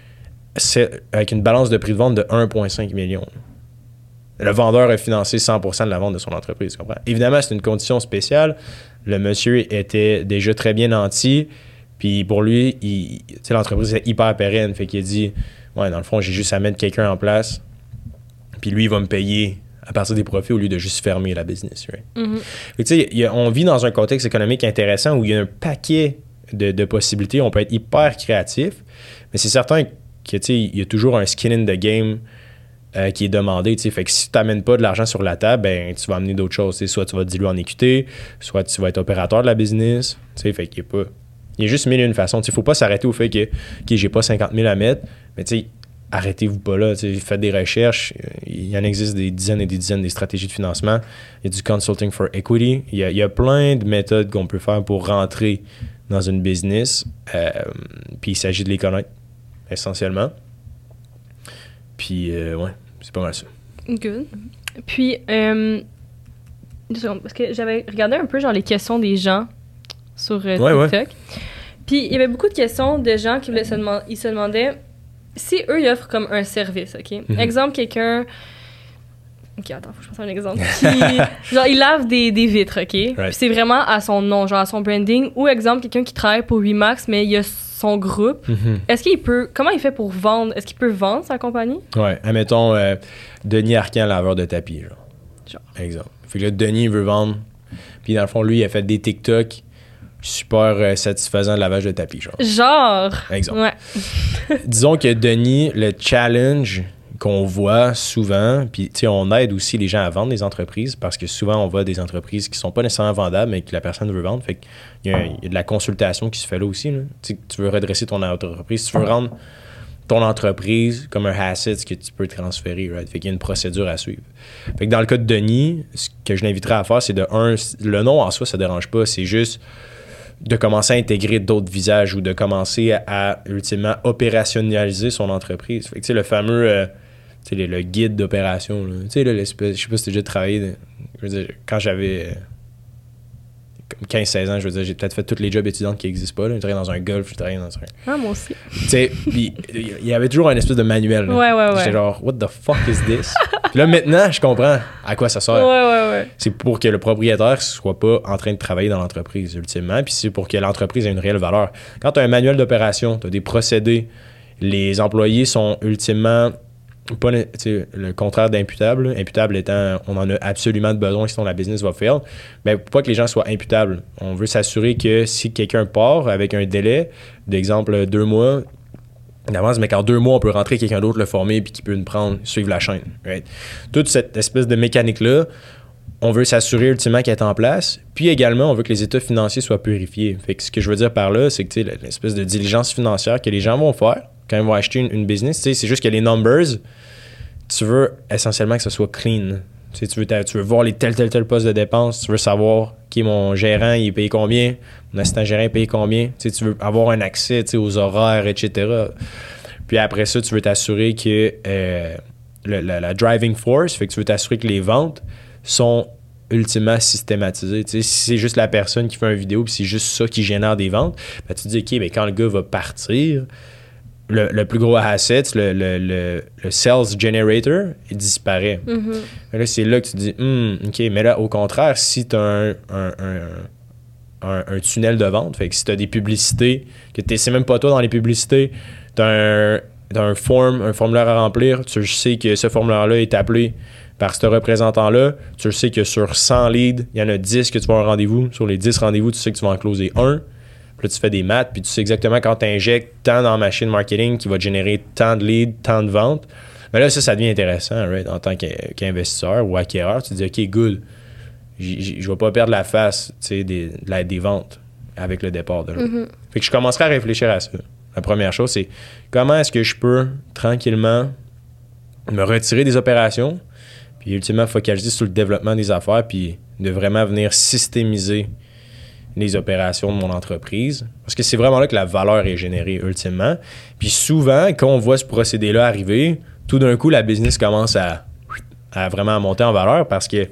avec une balance de prix de vente de 1,5 million. Le vendeur a financé 100% de la vente de son entreprise. Tu comprends? Évidemment, c'est une condition spéciale. Le monsieur était déjà très bien nanti. Puis pour lui, l'entreprise est hyper pérenne. Fait qu'il a dit « Ouais, dans le fond, j'ai juste à mettre quelqu'un en place. Puis lui, il va me payer à partir des profits au lieu de juste fermer la business. Right? Fait que, on vit dans un contexte économique intéressant où il y a un paquet de possibilités. On peut être hyper créatif. Mais c'est certain qu'il y a toujours un skin in the game qui est demandé. Fait que si tu n'amènes pas de l'argent sur la table, ben, tu vas amener d'autres choses. Soit tu vas te diluer en équité, soit tu vas être opérateur de la business. Fait qu'il y a juste mille et une façons. Il ne faut pas s'arrêter au fait que j'ai pas 50 000 à mettre. Mais arrêtez-vous pas là. Faites des recherches. Il y en existe des dizaines et des dizaines de stratégies de financement. Il y a du consulting for equity. Il y a plein de méthodes qu'on peut faire pour rentrer dans une business. Puis il s'agit de les connaître essentiellement. Puis, ouais, c'est pas mal ça. Good. Puis, une seconde, parce que j'avais regardé un peu genre les questions des gens sur TikTok. Ouais. Puis, il y avait beaucoup de questions de gens qui voulaient ils se demandaient si eux, ils offrent comme un service, OK? Exemple, quelqu'un... OK, attends, faut que je pense à un exemple. Genre, il lave des vitres, OK? Right. Puis c'est vraiment à son nom, genre à son branding. Ou exemple, quelqu'un qui travaille pour Remax, mais il a son groupe. Est-ce qu'il peut... Comment il fait pour vendre? Est-ce qu'il peut vendre sa compagnie? Ouais, admettons Denis Arcand, laveur de tapis, genre. Exemple. Fait que là, Denis, il veut vendre. Puis dans le fond, lui, il a fait des TikTok super satisfaisant de lavage de tapis, genre. Exemple. Ouais. Disons que Denis, le challenge qu'on voit souvent, puis tu sais, on aide aussi les gens à vendre des entreprises parce que souvent, on voit des entreprises qui sont pas nécessairement vendables, mais que la personne veut vendre. Fait qu'il y a de la consultation qui se fait là aussi. Là. Tu veux redresser ton entreprise, tu veux rendre ton entreprise comme un asset que tu peux transférer, right? Fait qu'il y a une procédure à suivre. Fait que dans le cas de Denis, ce que je l'inviterais à faire, c'est le nom en soi, ça dérange pas, c'est juste de commencer à intégrer d'autres visages ou de commencer à ultimement opérationnaliser son entreprise. Fait que, tu sais, le fameux le guide d'opération, tu sais, l'espèce, je sais pas si tu as déjà travaillé, je veux dire, quand j'avais 15-16 ans, je veux dire, j'ai peut-être fait tous les jobs étudiants qui n'existent pas. Là. Je travaillais dans un golf, je travaillais dans un... Ah, moi aussi. Tu sais, il y avait toujours un espèce de manuel. Là. Ouais. J'étais genre, what the fuck is this? Puis là, maintenant, je comprends à quoi ça sert. Ouais. C'est pour que le propriétaire soit pas en train de travailler dans l'entreprise, ultimement. Puis c'est pour que l'entreprise ait une réelle valeur. Quand tu as un manuel d'opération, tu as des procédés, les employés sont ultimement pas le contraire d'imputable. Imputable étant, on en a absolument besoin sinon la business va fail. Mais pour pas que les gens soient imputables, on veut s'assurer que si quelqu'un part avec un délai, d'exemple 2 mois, d'avance, mais qu'en 2 mois, on peut rentrer quelqu'un d'autre, le former, puis qui peut nous prendre, suivre la chaîne. Right? Toute cette espèce de mécanique-là, on veut s'assurer ultimement qu'elle est en place. Puis également, on veut que les états financiers soient purifiés. Fait que ce que je veux dire par là, c'est que l'espèce de diligence financière que les gens vont faire quand ils vont acheter une business, c'est juste que les numbers, tu veux essentiellement que ce soit clean. Tu veux voir les tel postes de dépenses, tu veux savoir qui est mon gérant, il est payé combien, mon assistant gérant est payé combien, tu veux avoir un accès aux horaires, etc. Puis après ça, tu veux t'assurer que la driving force, fait que tu veux t'assurer que les ventes sont ultimement systématisées. Si c'est juste la personne qui fait une vidéo puis c'est juste ça qui génère des ventes, ben tu te dis, OK, ben quand le gars va partir, le plus gros asset, le sales generator, il disparaît. Là, c'est là que tu te dis, OK, mais là, au contraire, si tu as un tunnel de vente. Fait que si tu as des publicités, que c'est même pas toi dans les publicités, tu as un formulaire à remplir, tu sais que ce formulaire-là est appelé par ce représentant-là, tu sais que sur 100 leads, il y en a 10 que tu vas avoir un rendez-vous. Sur les 10 rendez-vous, tu sais que tu vas en closer un. Puis là, tu fais des maths, puis tu sais exactement quand tu injectes tant dans la machine marketing qui va te générer tant de leads, tant de ventes. Mais là, ça devient intéressant, right? En tant qu'investisseur ou acquéreur. Tu te dis, OK, good, je vais pas perdre la face des ventes avec le départ de là. Mm-hmm. Fait que je commencerai à réfléchir à ça. La première chose, c'est comment est-ce que je peux tranquillement me retirer des opérations, puis ultimement focaliser sur le développement des affaires, puis de vraiment venir systémiser les opérations de mon entreprise. Parce que c'est vraiment là que la valeur est générée ultimement. Puis souvent, quand on voit ce procédé-là arriver, tout d'un coup, la business commence à vraiment monter en valeur parce que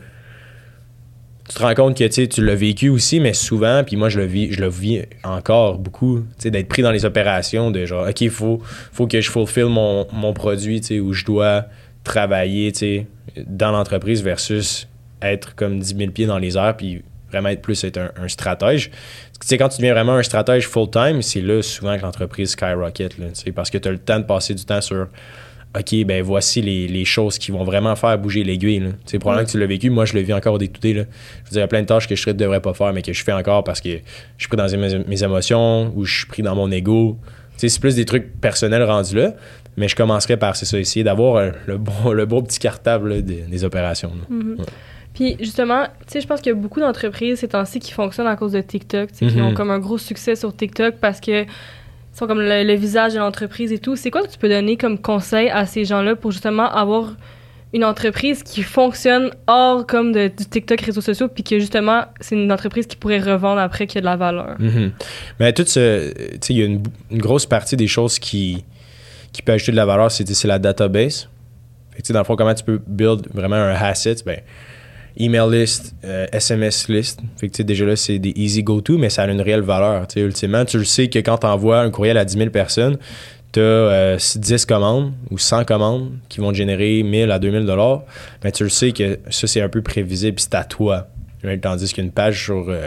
tu te rends compte que tu l'as vécu aussi, mais souvent, puis moi je le vis encore beaucoup, d'être pris dans les opérations de genre, OK, il faut que je fulfill mon produit, où je dois travailler dans l'entreprise versus être comme 10 000 pieds dans les airs, puis vraiment être un stratège. Quand tu deviens vraiment un stratège full-time, c'est là souvent que l'entreprise skyrocket, là, parce que tu as le temps de passer du temps sur OK, ben voici les choses qui vont vraiment faire bouger l'aiguille. Probablement que tu l'as vécu. Moi, je le vis encore au day-to-day. Je veux dire, il y a plein de tâches que je ne devrais pas faire, mais que je fais encore parce que je suis pris dans mes émotions ou je suis pris dans mon ego. C'est plus des trucs personnels rendus là. Mais je commencerai par, essayer d'avoir le bon petit cartable là, des opérations. Mm-hmm. Ouais. Puis justement, je pense qu'il y a beaucoup d'entreprises ces temps-ci qui fonctionnent à cause de TikTok, qui ont comme un gros succès sur TikTok parce que sont comme le visage de l'entreprise et tout. C'est quoi que tu peux donner comme conseil à ces gens-là pour justement avoir une entreprise qui fonctionne hors comme du TikTok, réseaux sociaux, puis que justement, c'est une entreprise qui pourrait revendre après, qui a de la valeur? Mm-hmm. Mais il y a une grosse partie des choses qui peut ajouter de la valeur, c'est la database. Fait que, dans le fond, comment tu peux build vraiment un asset? Email list, SMS list. Fait que déjà là, c'est des easy go-to, mais ça a une réelle valeur. Ultimement, tu le sais que quand tu envoies un courriel à 10 000 personnes, tu as 10 commandes ou 100 commandes qui vont te générer 1 000 à 2 000 $. Mais tu le sais que ça, c'est un peu prévisible, puis c'est à toi. Tandis qu'une page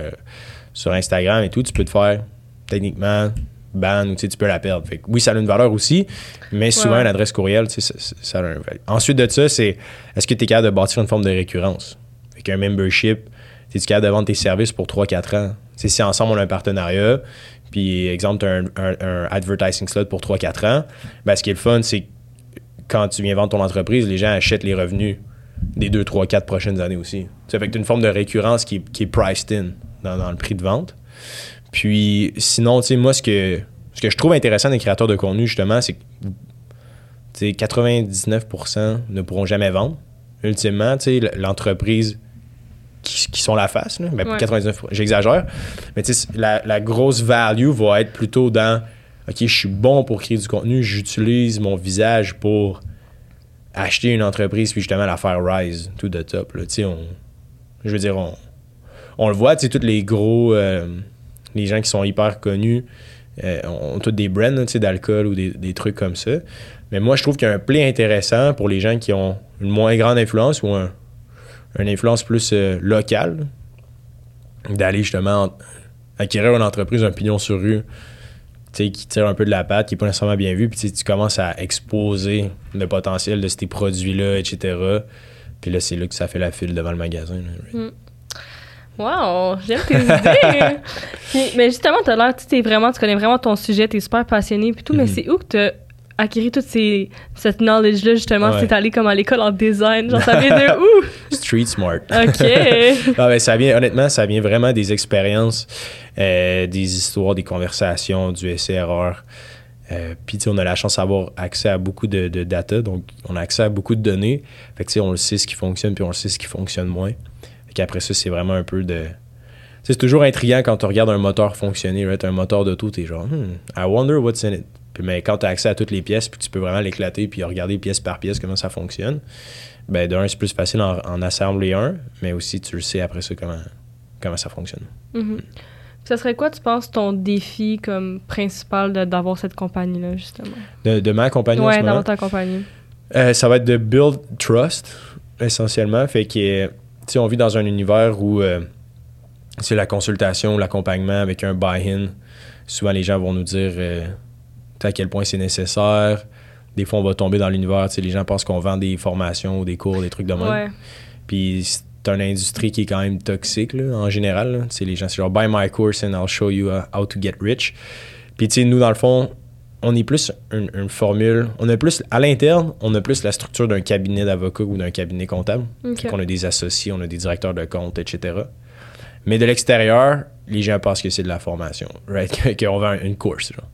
sur Instagram et tout, tu peux te faire techniquement ban ou tu peux la perdre. Fait que, oui, ça a une valeur aussi, mais souvent, une adresse courriel, ça a une valeur. Ensuite de ça, c'est est-ce que tu es capable de bâtir une forme de récurrence? Un membership, tu es capable de vendre tes services pour 3-4 ans. Si ensemble on a un partenariat, puis exemple, tu as un advertising slot pour 3-4 ans, ben, ce qui est le fun, c'est que quand tu viens vendre ton entreprise, les gens achètent les revenus des 2, 3, 4 prochaines années aussi. Ça fait que tu as une forme de récurrence qui est priced in dans le prix de vente. Puis sinon, moi, ce que je trouve intéressant des créateurs de contenu, justement, c'est que 99% ne pourront jamais vendre. Ultimement, l'entreprise qui sont la face, là, ben, 99%, j'exagère, mais la grosse value va être plutôt dans OK, je suis bon pour créer du contenu, j'utilise mon visage pour acheter une entreprise puis justement la faire rise to the top. Là, je veux dire, on le voit, tous les gros, les gens qui sont hyper connus ont tous des brands d'alcool ou des trucs comme ça. Mais moi, je trouve qu'il y a un play intéressant pour les gens qui ont une moins grande influence ou une influence plus locale, d'aller justement acquérir une entreprise, un pignon sur rue, qui tire un peu de la patte, qui n'est pas nécessairement bien vu, puis tu commences à exposer le potentiel de ces produits-là, etc. Puis là, c'est là que ça fait la file devant le magasin. Là. Wow, j'aime tes idées! Mais justement, tu connais vraiment ton sujet, tu es super passionné, puis tout, mais c'est où que tu as acquérir toute cette knowledge-là, justement, c'est allé comme à l'école en design. Genre, ça vient de où? Street smart. OK. Non, mais honnêtement, ça vient vraiment des expériences, des histoires, des conversations, du essai-erreur. Puis, on a la chance d'avoir accès à beaucoup de data, donc on a accès à beaucoup de données. Fait que, on le sait ce qui fonctionne, puis on le sait ce qui fonctionne moins. Fait qu'après ça, c'est vraiment un peu de... c'est toujours intriguant quand tu regardes un moteur fonctionner, right? Un moteur d'auto, t'es genre, I wonder what's in it. Mais quand tu as accès à toutes les pièces, puis tu peux vraiment l'éclater, puis regarder pièce par pièce comment ça fonctionne, ben d'un, c'est plus facile en assembler un, mais aussi tu le sais après ça comment ça fonctionne. Mm-hmm. Ça serait quoi, tu penses, ton défi comme principal d'avoir cette compagnie-là, justement? De ma compagnie en ce moment? Ouais, d'avoir ta compagnie. Ça va être de build trust, essentiellement. Fait que, on vit dans un univers où c'est la consultation, l'accompagnement avec un buy-in. Souvent, les gens vont nous dire à quel point c'est nécessaire. Des fois, on va tomber dans l'univers. Les gens pensent qu'on vend des formations ou des cours, des trucs de même. Ouais. Puis c'est une industrie qui est quand même toxique, là, en général. Là. Les gens, c'est genre « Buy my course and I'll show you how to get rich ». Puis nous, dans le fond, on est plus une formule. On a plus, à l'interne, on a plus la structure d'un cabinet d'avocats ou d'un cabinet comptable. Okay. On a des associés, on a des directeurs de compte, etc. Mais de l'extérieur, les gens pensent que c'est de la formation, right? Qu'on vend une course, genre.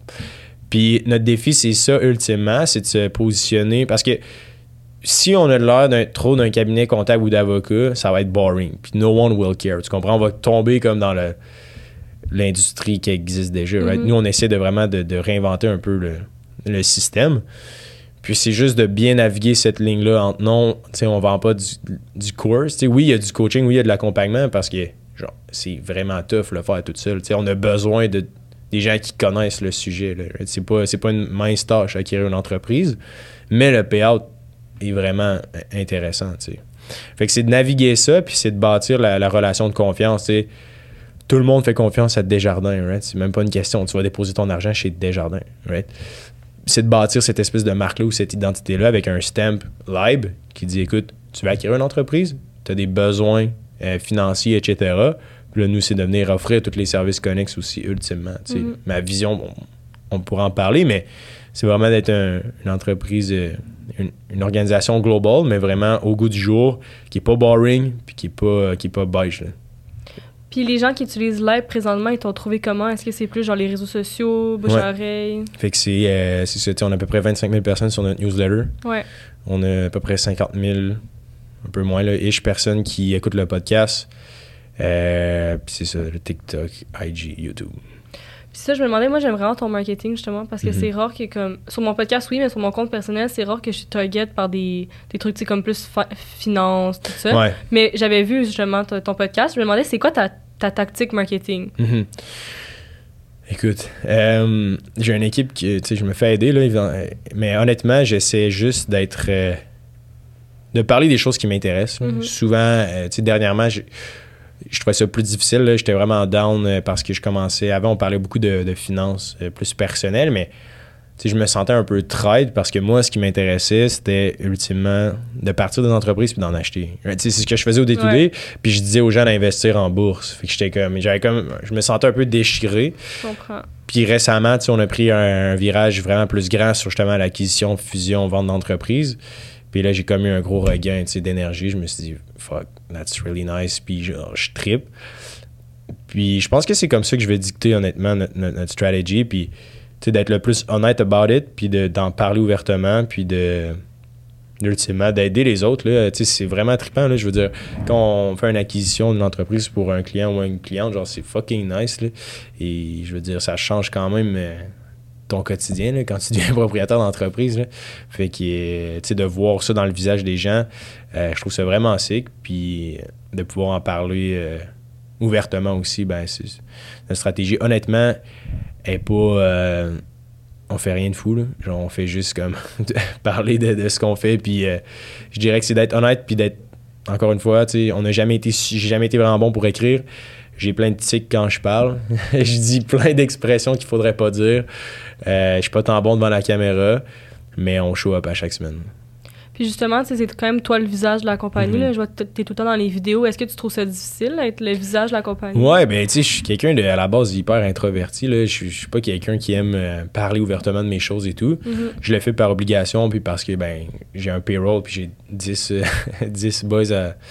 Puis notre défi, c'est ça, ultimement, c'est de se positionner. Parce que si on a l'air trop d'un cabinet comptable ou d'avocat, ça va être boring. Puis no one will care. Tu comprends? On va tomber comme dans l'industrie qui existe déjà, right? Nous, on essaie de vraiment de réinventer un peu le système. Puis c'est juste de bien naviguer cette ligne-là entre non, tu sais, on vend pas du course. Tu sais, oui, il y a du coaching, oui, il y a de l'accompagnement parce que genre, c'est vraiment tough le faire tout seul. Tu sais, on a besoin des gens qui connaissent le sujet. Là. C'est pas une mince tâche acquérir une entreprise, mais le payout est vraiment intéressant. Tu sais. Fait que c'est de naviguer ça, puis c'est de bâtir la relation de confiance. Tu sais. Tout le monde fait confiance à Desjardins. Right? C'est même pas une question. Tu vas déposer ton argent chez Desjardins. Right? C'est de bâtir cette espèce de marque-là ou cette identité-là avec un stamp LIBE qui dit, écoute, tu veux acquérir une entreprise, tu as des besoins financiers, etc. Puis là, nous, c'est de venir offrir tous les services connexes aussi, ultimement. Ma vision, on pourra en parler, mais c'est vraiment d'être une entreprise, une organisation globale, mais vraiment au goût du jour, qui n'est pas boring puis qui est pas beige. Là. Puis les gens qui utilisent Live présentement, ils t'ont trouvé comment? Est-ce que c'est plus genre les réseaux sociaux, bouche à oreille? Fait que c'est ça. On a à peu près 25 000 personnes sur notre newsletter. Ouais. On a à peu près 50 000, un peu moins, là, ish personnes qui écoutent le podcast. Puis c'est ça, le TikTok, IG, YouTube. Puis ça, je me demandais, moi, j'aime vraiment ton marketing, justement, parce que c'est rare que, comme, sur mon podcast, oui, mais sur mon compte personnel, c'est rare que je suis target par des trucs, tu sais, comme plus finance, tout ça. Ouais. Mais j'avais vu, justement, ton podcast, je me demandais, c'est quoi ta tactique marketing? Écoute, j'ai une équipe qui, tu sais, je me fais aider, là, mais honnêtement, j'essaie juste d'être... de parler des choses qui m'intéressent. Souvent, tu sais, dernièrement, je trouvais ça plus difficile. Là. J'étais vraiment down parce que je commençais... Avant, on parlait beaucoup de finances plus personnelles, mais je me sentais un peu trade parce que moi, ce qui m'intéressait, c'était ultimement de partir d'une entreprise puis d'en acheter. C'est ce que je faisais au day-to-day, puis je disais aux gens d'investir en bourse. Fait que je me sentais un peu déchiré. Je comprends. Puis récemment, on a pris un virage vraiment plus grand sur justement l'acquisition, fusion, vente d'entreprise. Puis là, j'ai comme eu un gros regain d'énergie. Je me suis dit, fuck, that's really nice. Puis genre, je trippe. Puis je pense que c'est comme ça que je vais dicter honnêtement notre stratégie. Puis d'être le plus honnête about it, puis d'en parler ouvertement, puis ultimement d'aider les autres. Là, c'est vraiment trippant. Là, je veux dire, quand on fait une acquisition d'une entreprise pour un client ou une cliente, genre c'est fucking nice. Là, et je veux dire, ça change quand même... ton quotidien là, quand tu deviens propriétaire d'entreprise. Là. Fait que de voir ça dans le visage des gens, je trouve ça vraiment sick. Puis de pouvoir en parler ouvertement aussi, ben c'est une stratégie. Honnêtement, elle est pas... on fait rien de fou. Là. Genre, on fait juste comme parler de ce qu'on fait. Puis je dirais que c'est d'être honnête puis d'être... Encore une fois, j'ai jamais été vraiment bon pour écrire. J'ai plein de tics quand je parle. Je dis plein d'expressions qu'il faudrait pas dire. Je suis pas tant bon devant la caméra, mais on show up à chaque semaine. Puis justement, c'est quand même toi le visage de la compagnie. Là. Je vois que t'es tout le temps dans les vidéos. Est-ce que tu trouves ça difficile d'être le visage de la compagnie? Ouais, ben tu sais, je suis quelqu'un à la base hyper introverti. Là. Je suis pas quelqu'un qui aime parler ouvertement de mes choses et tout. Je le fais par obligation, puis parce que j'ai un payroll, puis j'ai 10 boys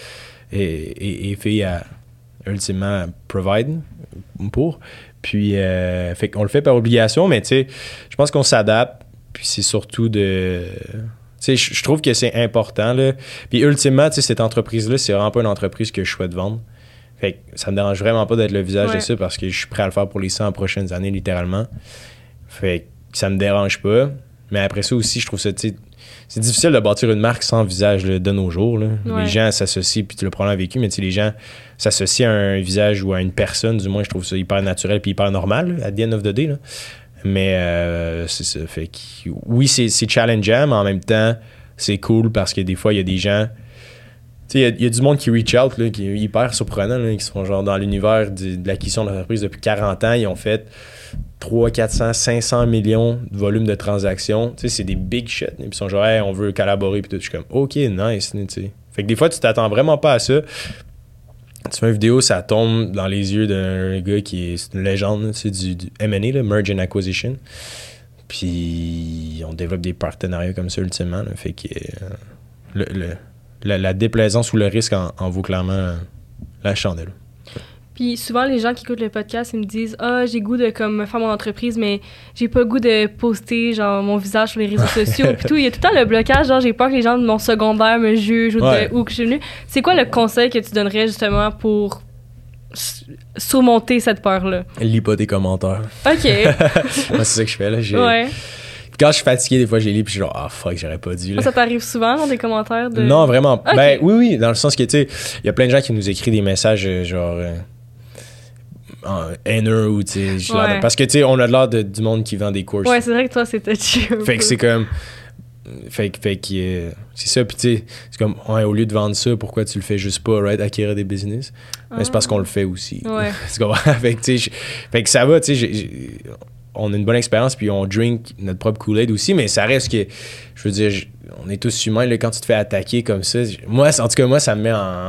et filles à ultimement provide pour. Puis, fait qu'on le fait par obligation, mais tu sais, je pense qu'on s'adapte. Puis c'est surtout de... Tu sais, je trouve que c'est important, là. Puis ultimement, tu sais, cette entreprise-là, c'est vraiment pas une entreprise que je souhaite vendre. Fait que ça me dérange vraiment pas d'être le visage de ça parce que je suis prêt à le faire pour les 100 prochaines années, littéralement. Fait que ça me dérange pas. Mais après ça aussi, je trouve ça, tu sais, c'est difficile de bâtir une marque sans visage là, de nos jours. Là. Les gens s'associent, puis tu l'as probablement vécu, mais tu sais, les gens s'associent à un visage ou à une personne, du moins, je trouve ça hyper naturel puis hyper normal, là, at the end of the day. Là. Mais c'est ça. Fait que, oui, c'est challengeant, mais en même temps, c'est cool parce que des fois, il y a des gens Tu sais, il y a du monde qui reach out, là, qui est hyper surprenant, là, qui sont genre dans l'univers de l'acquisition d'entreprise depuis 40 ans. Ils ont fait 300, 400, 500 millions de volume de transactions. Tu sais, c'est des big shit. Puis ils sont genre, hey, on veut collaborer. Puis tout. Je suis comme, OK, nice. Tu sais. Fait que des fois, tu t'attends vraiment pas à ça. Tu fais une vidéo, ça tombe dans les yeux d'un gars c'est une légende. C'est du M&A, là, Merge and Acquisition. Puis on développe des partenariats comme ça ultimement. Là. Fait que la déplaisance ou le risque en vaut clairement la chandelle. Puis souvent, les gens qui écoutent le podcast, ils me disent « Ah, j'ai goût de comme faire mon entreprise, mais j'ai pas le goût de poster genre mon visage sur les réseaux sociaux. » Puis tout, il y a tout le temps le blocage, genre j'ai peur que les gens de mon secondaire me jugent ou que je suis venue. C'est quoi le conseil que tu donnerais justement pour surmonter cette peur-là? Lis pas tes commentaires. OK. Moi, c'est ça que je fais, là. Ouais. Quand je suis fatigué, des fois, je les lis puis je suis genre, ah, fuck, j'aurais pas dû. Là. Ça t'arrive souvent dans des commentaires de... Non, vraiment. Okay. Ben oui, dans le sens que, tu sais, il y a plein de gens qui nous écrivent des messages genre haineux ou, tu sais, parce que, tu sais, on a l'air du monde qui vend des courses. Ouais, c'est vrai que toi, c'est touchy. Fait que c'est comme... Fait que c'est ça, puis tu sais, c'est comme, ouais, au lieu de vendre ça, pourquoi tu le fais juste pas, right, acquérir des business? Mais c'est parce qu'on le fait aussi. Ouais. Fait que, tu sais, fait que ça va, tu sais, on a une bonne expérience, puis on drink notre propre Kool-Aid aussi, mais ça reste que, je veux dire, on est tous humains, là, quand tu te fais attaquer comme ça, moi, en tout cas, moi, ça me met en...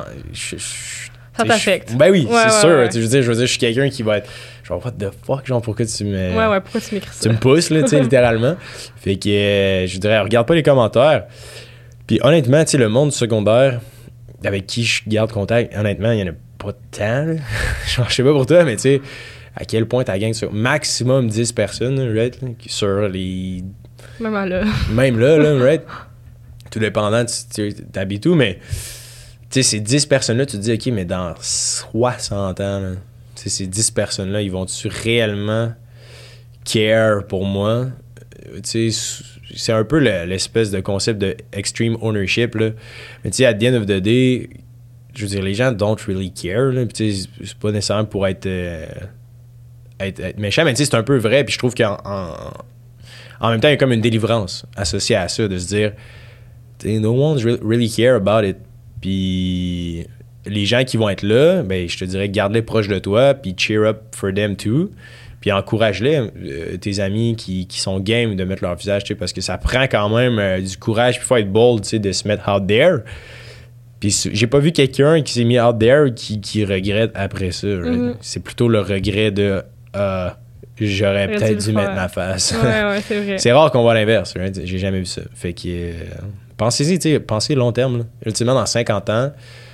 Ça t'affecte. Ben oui, c'est sûr. Ouais. Je veux dire, je suis quelqu'un qui va être genre, what the fuck, genre, pourquoi tu me... Ouais, pourquoi tu m'écris ça? Tu me pousses, là, tu sais, littéralement. Fait que, je dirais, regarde pas les commentaires. Puis honnêtement, tu sais, le monde secondaire avec qui je garde contact, honnêtement, il y en a pas tant, là. Genre, je sais pas pour toi, mais tu sais, à quel point ta gang sur maximum 10 personnes, right, là, sur les... Même là, right? Tout dépendant, tu t'habites où, mais... Tu sais, ces 10 personnes-là, tu te dis, OK, mais dans 60 ans, là, tu sais, ces 10 personnes-là, ils vont-tu réellement care pour moi? Tu sais, c'est un peu l'espèce de concept de extreme ownership, là. Mais tu sais, at the end of the day, je veux dire, les gens don't really care, là. Puis tu sais, c'est pas nécessairement pour être méchant, mais tu sais, c'est un peu vrai. Puis je trouve qu'en même temps, il y a comme une délivrance associée à ça, de se dire, tu sais, no one's really care about it. Puis les gens qui vont être là, ben je te dirais, garde-les proches de toi, puis cheer up for them too. Puis encourage-les, tes amis qui sont game de mettre leur visage, tu sais, parce que ça prend quand même du courage, puis il faut être bold, tu sais, de se mettre out there. Puis j'ai pas vu quelqu'un qui s'est mis out there qui regrette après ça. Right? C'est plutôt le regret de j'aurais peut-être dû mettre ma face. Ouais, c'est vrai. C'est rare qu'on voit l'inverse, right? J'ai jamais vu ça. Fait que pensez-y, tu sais, pensez long terme. Là. Ultimement, dans 50 ans,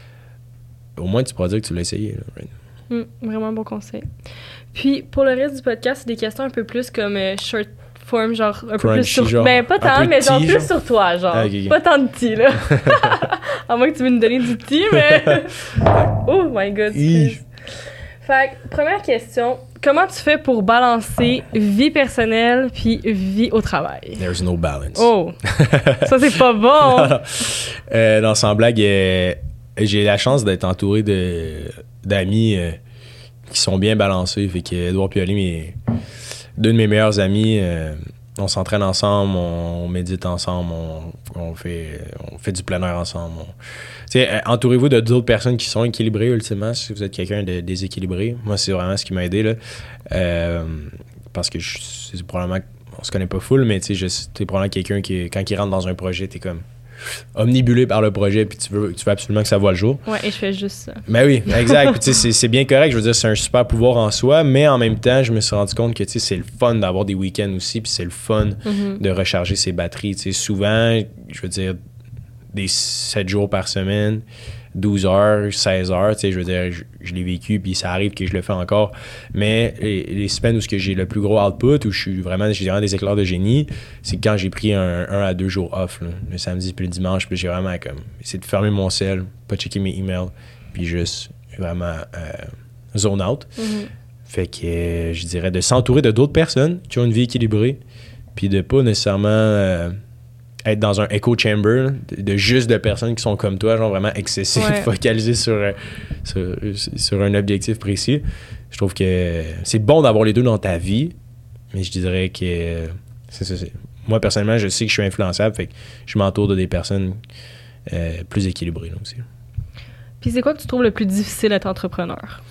au moins tu pourras dire que tu l'as essayé. Là, right? Vraiment bon conseil. Puis, pour le reste du podcast, c'est des questions un peu plus comme short form, genre un peu Crunchy, plus sur... genre, ben, pas tant, mais genre plus sur toi, genre. Ah, okay. Pas tant de tea, là. À moins que tu veux nous donner du tea, mais... Oh my God. Fait que, première question, comment tu fais pour balancer vie personnelle puis vie au travail? There's no balance. Oh! Ça, c'est pas bon! Non, sans blague, j'ai la chance d'être entouré d'amis qui sont bien balancés. Fait que Edouard Pioli, deux de mes meilleurs amis, on s'entraîne ensemble, on médite ensemble, on fait du plein air ensemble. Entourez-vous de d'autres personnes qui sont équilibrées, ultimement, si vous êtes quelqu'un de déséquilibré. Moi, c'est vraiment ce qui m'a aidé, là. Parce que c'est probablement on se connaît pas full, mais t'es probablement quelqu'un qui, quand il rentre dans un projet, t'es comme omnibulé par le projet, puis tu veux absolument que ça voit le jour. Ouais, et je fais juste ça. Ben oui, exact. Puis c'est bien correct, je veux dire, c'est un super pouvoir en soi, mais en même temps, je me suis rendu compte que c'est le fun d'avoir des week-ends aussi, puis c'est le fun de recharger ses batteries. Souvent, je veux dire, des 7 jours par semaine, 12 heures, 16 heures, je veux dire, je l'ai vécu, puis ça arrive que je le fais encore. Mais les semaines où j'ai le plus gros output, où j'ai vraiment des éclairs de génie, c'est quand j'ai pris un à 2 jours off, là, le samedi puis le dimanche, puis j'ai vraiment comme essayé de fermer mon cell, pas checker mes emails, puis juste vraiment zone out. Fait que je dirais de s'entourer de d'autres personnes qui ont une vie équilibrée, puis de pas nécessairement... être dans un echo chamber de juste de personnes qui sont comme toi, genre vraiment excessifs, focalisés sur un objectif précis. Je trouve que c'est bon d'avoir les deux dans ta vie, mais je dirais que moi, personnellement, je sais que je suis influençable, fait que je m'entoure de des personnes plus équilibrées là, aussi. Puis c'est quoi que tu trouves le plus difficile d'être entrepreneur?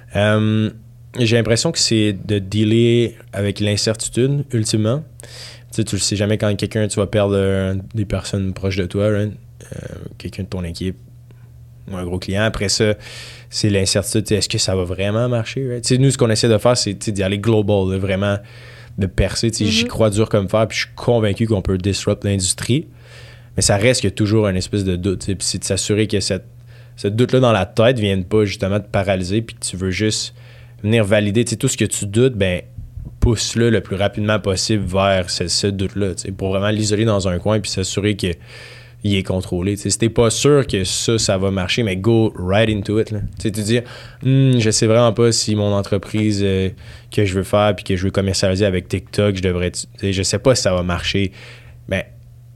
J'ai l'impression que c'est de dealer avec l'incertitude, ultimement. Tu sais, tu le sais jamais quand quelqu'un, tu vas perdre des personnes proches de toi, right? Quelqu'un de ton équipe ou un gros client. Après ça, c'est l'incertitude. Est-ce que ça va vraiment marcher? Right? Tu sais, nous, ce qu'on essaie de faire, c'est d'y aller global, là, vraiment de percer. Tu sais, j'y crois dur comme fer, puis je suis convaincu qu'on peut disrupt l'industrie. Mais ça reste qu'il y a toujours un espèce de doute. Puis c'est de s'assurer que ce doute-là dans la tête ne vienne pas justement te paralyser, puis que tu veux juste venir valider. Tu sais, tout ce que tu doutes, ben pousse-le le plus rapidement possible vers ce doute-là, tu sais, pour vraiment l'isoler dans un coin puis s'assurer qu'il est contrôlé. Tu sais, si t'es pas sûr que ça va marcher, mais go right into it. Là. Tu sais, te dire, je sais vraiment pas si mon entreprise que je veux faire puis que je veux commercialiser avec TikTok, je sais pas si ça va marcher. Mais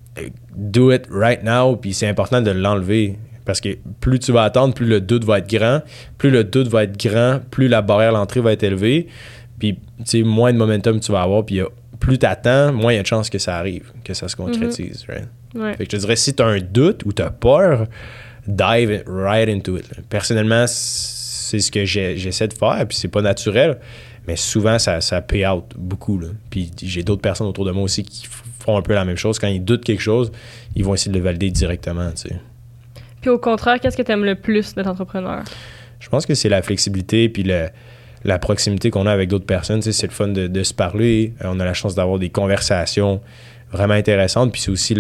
do it right now, puis c'est important de l'enlever. Parce que plus tu vas attendre, plus le doute va être grand. Plus le doute va être grand, plus la barrière à l'entrée va être élevée. Puis, tu sais, moins de momentum tu vas avoir. Puis, plus tu attends, moins il y a de chances que ça arrive, que ça se concrétise. Right? Ouais. Fait que je te dirais, si tu as un doute ou tu as peur, dive right into it. Là. Personnellement, c'est ce que j'essaie de faire. Puis, c'est pas naturel. Mais souvent, ça pay out beaucoup. Là. Puis, j'ai d'autres personnes autour de moi aussi qui font un peu la même chose. Quand ils doutent quelque chose, ils vont essayer de le valider directement. Tu sais. Puis, au contraire, qu'est-ce que tu aimes le plus d'être entrepreneur? Je pense que c'est la flexibilité puis la proximité qu'on a avec d'autres personnes. Tu sais, c'est le fun de se parler. On a la chance d'avoir des conversations vraiment intéressantes. Puis c'est aussi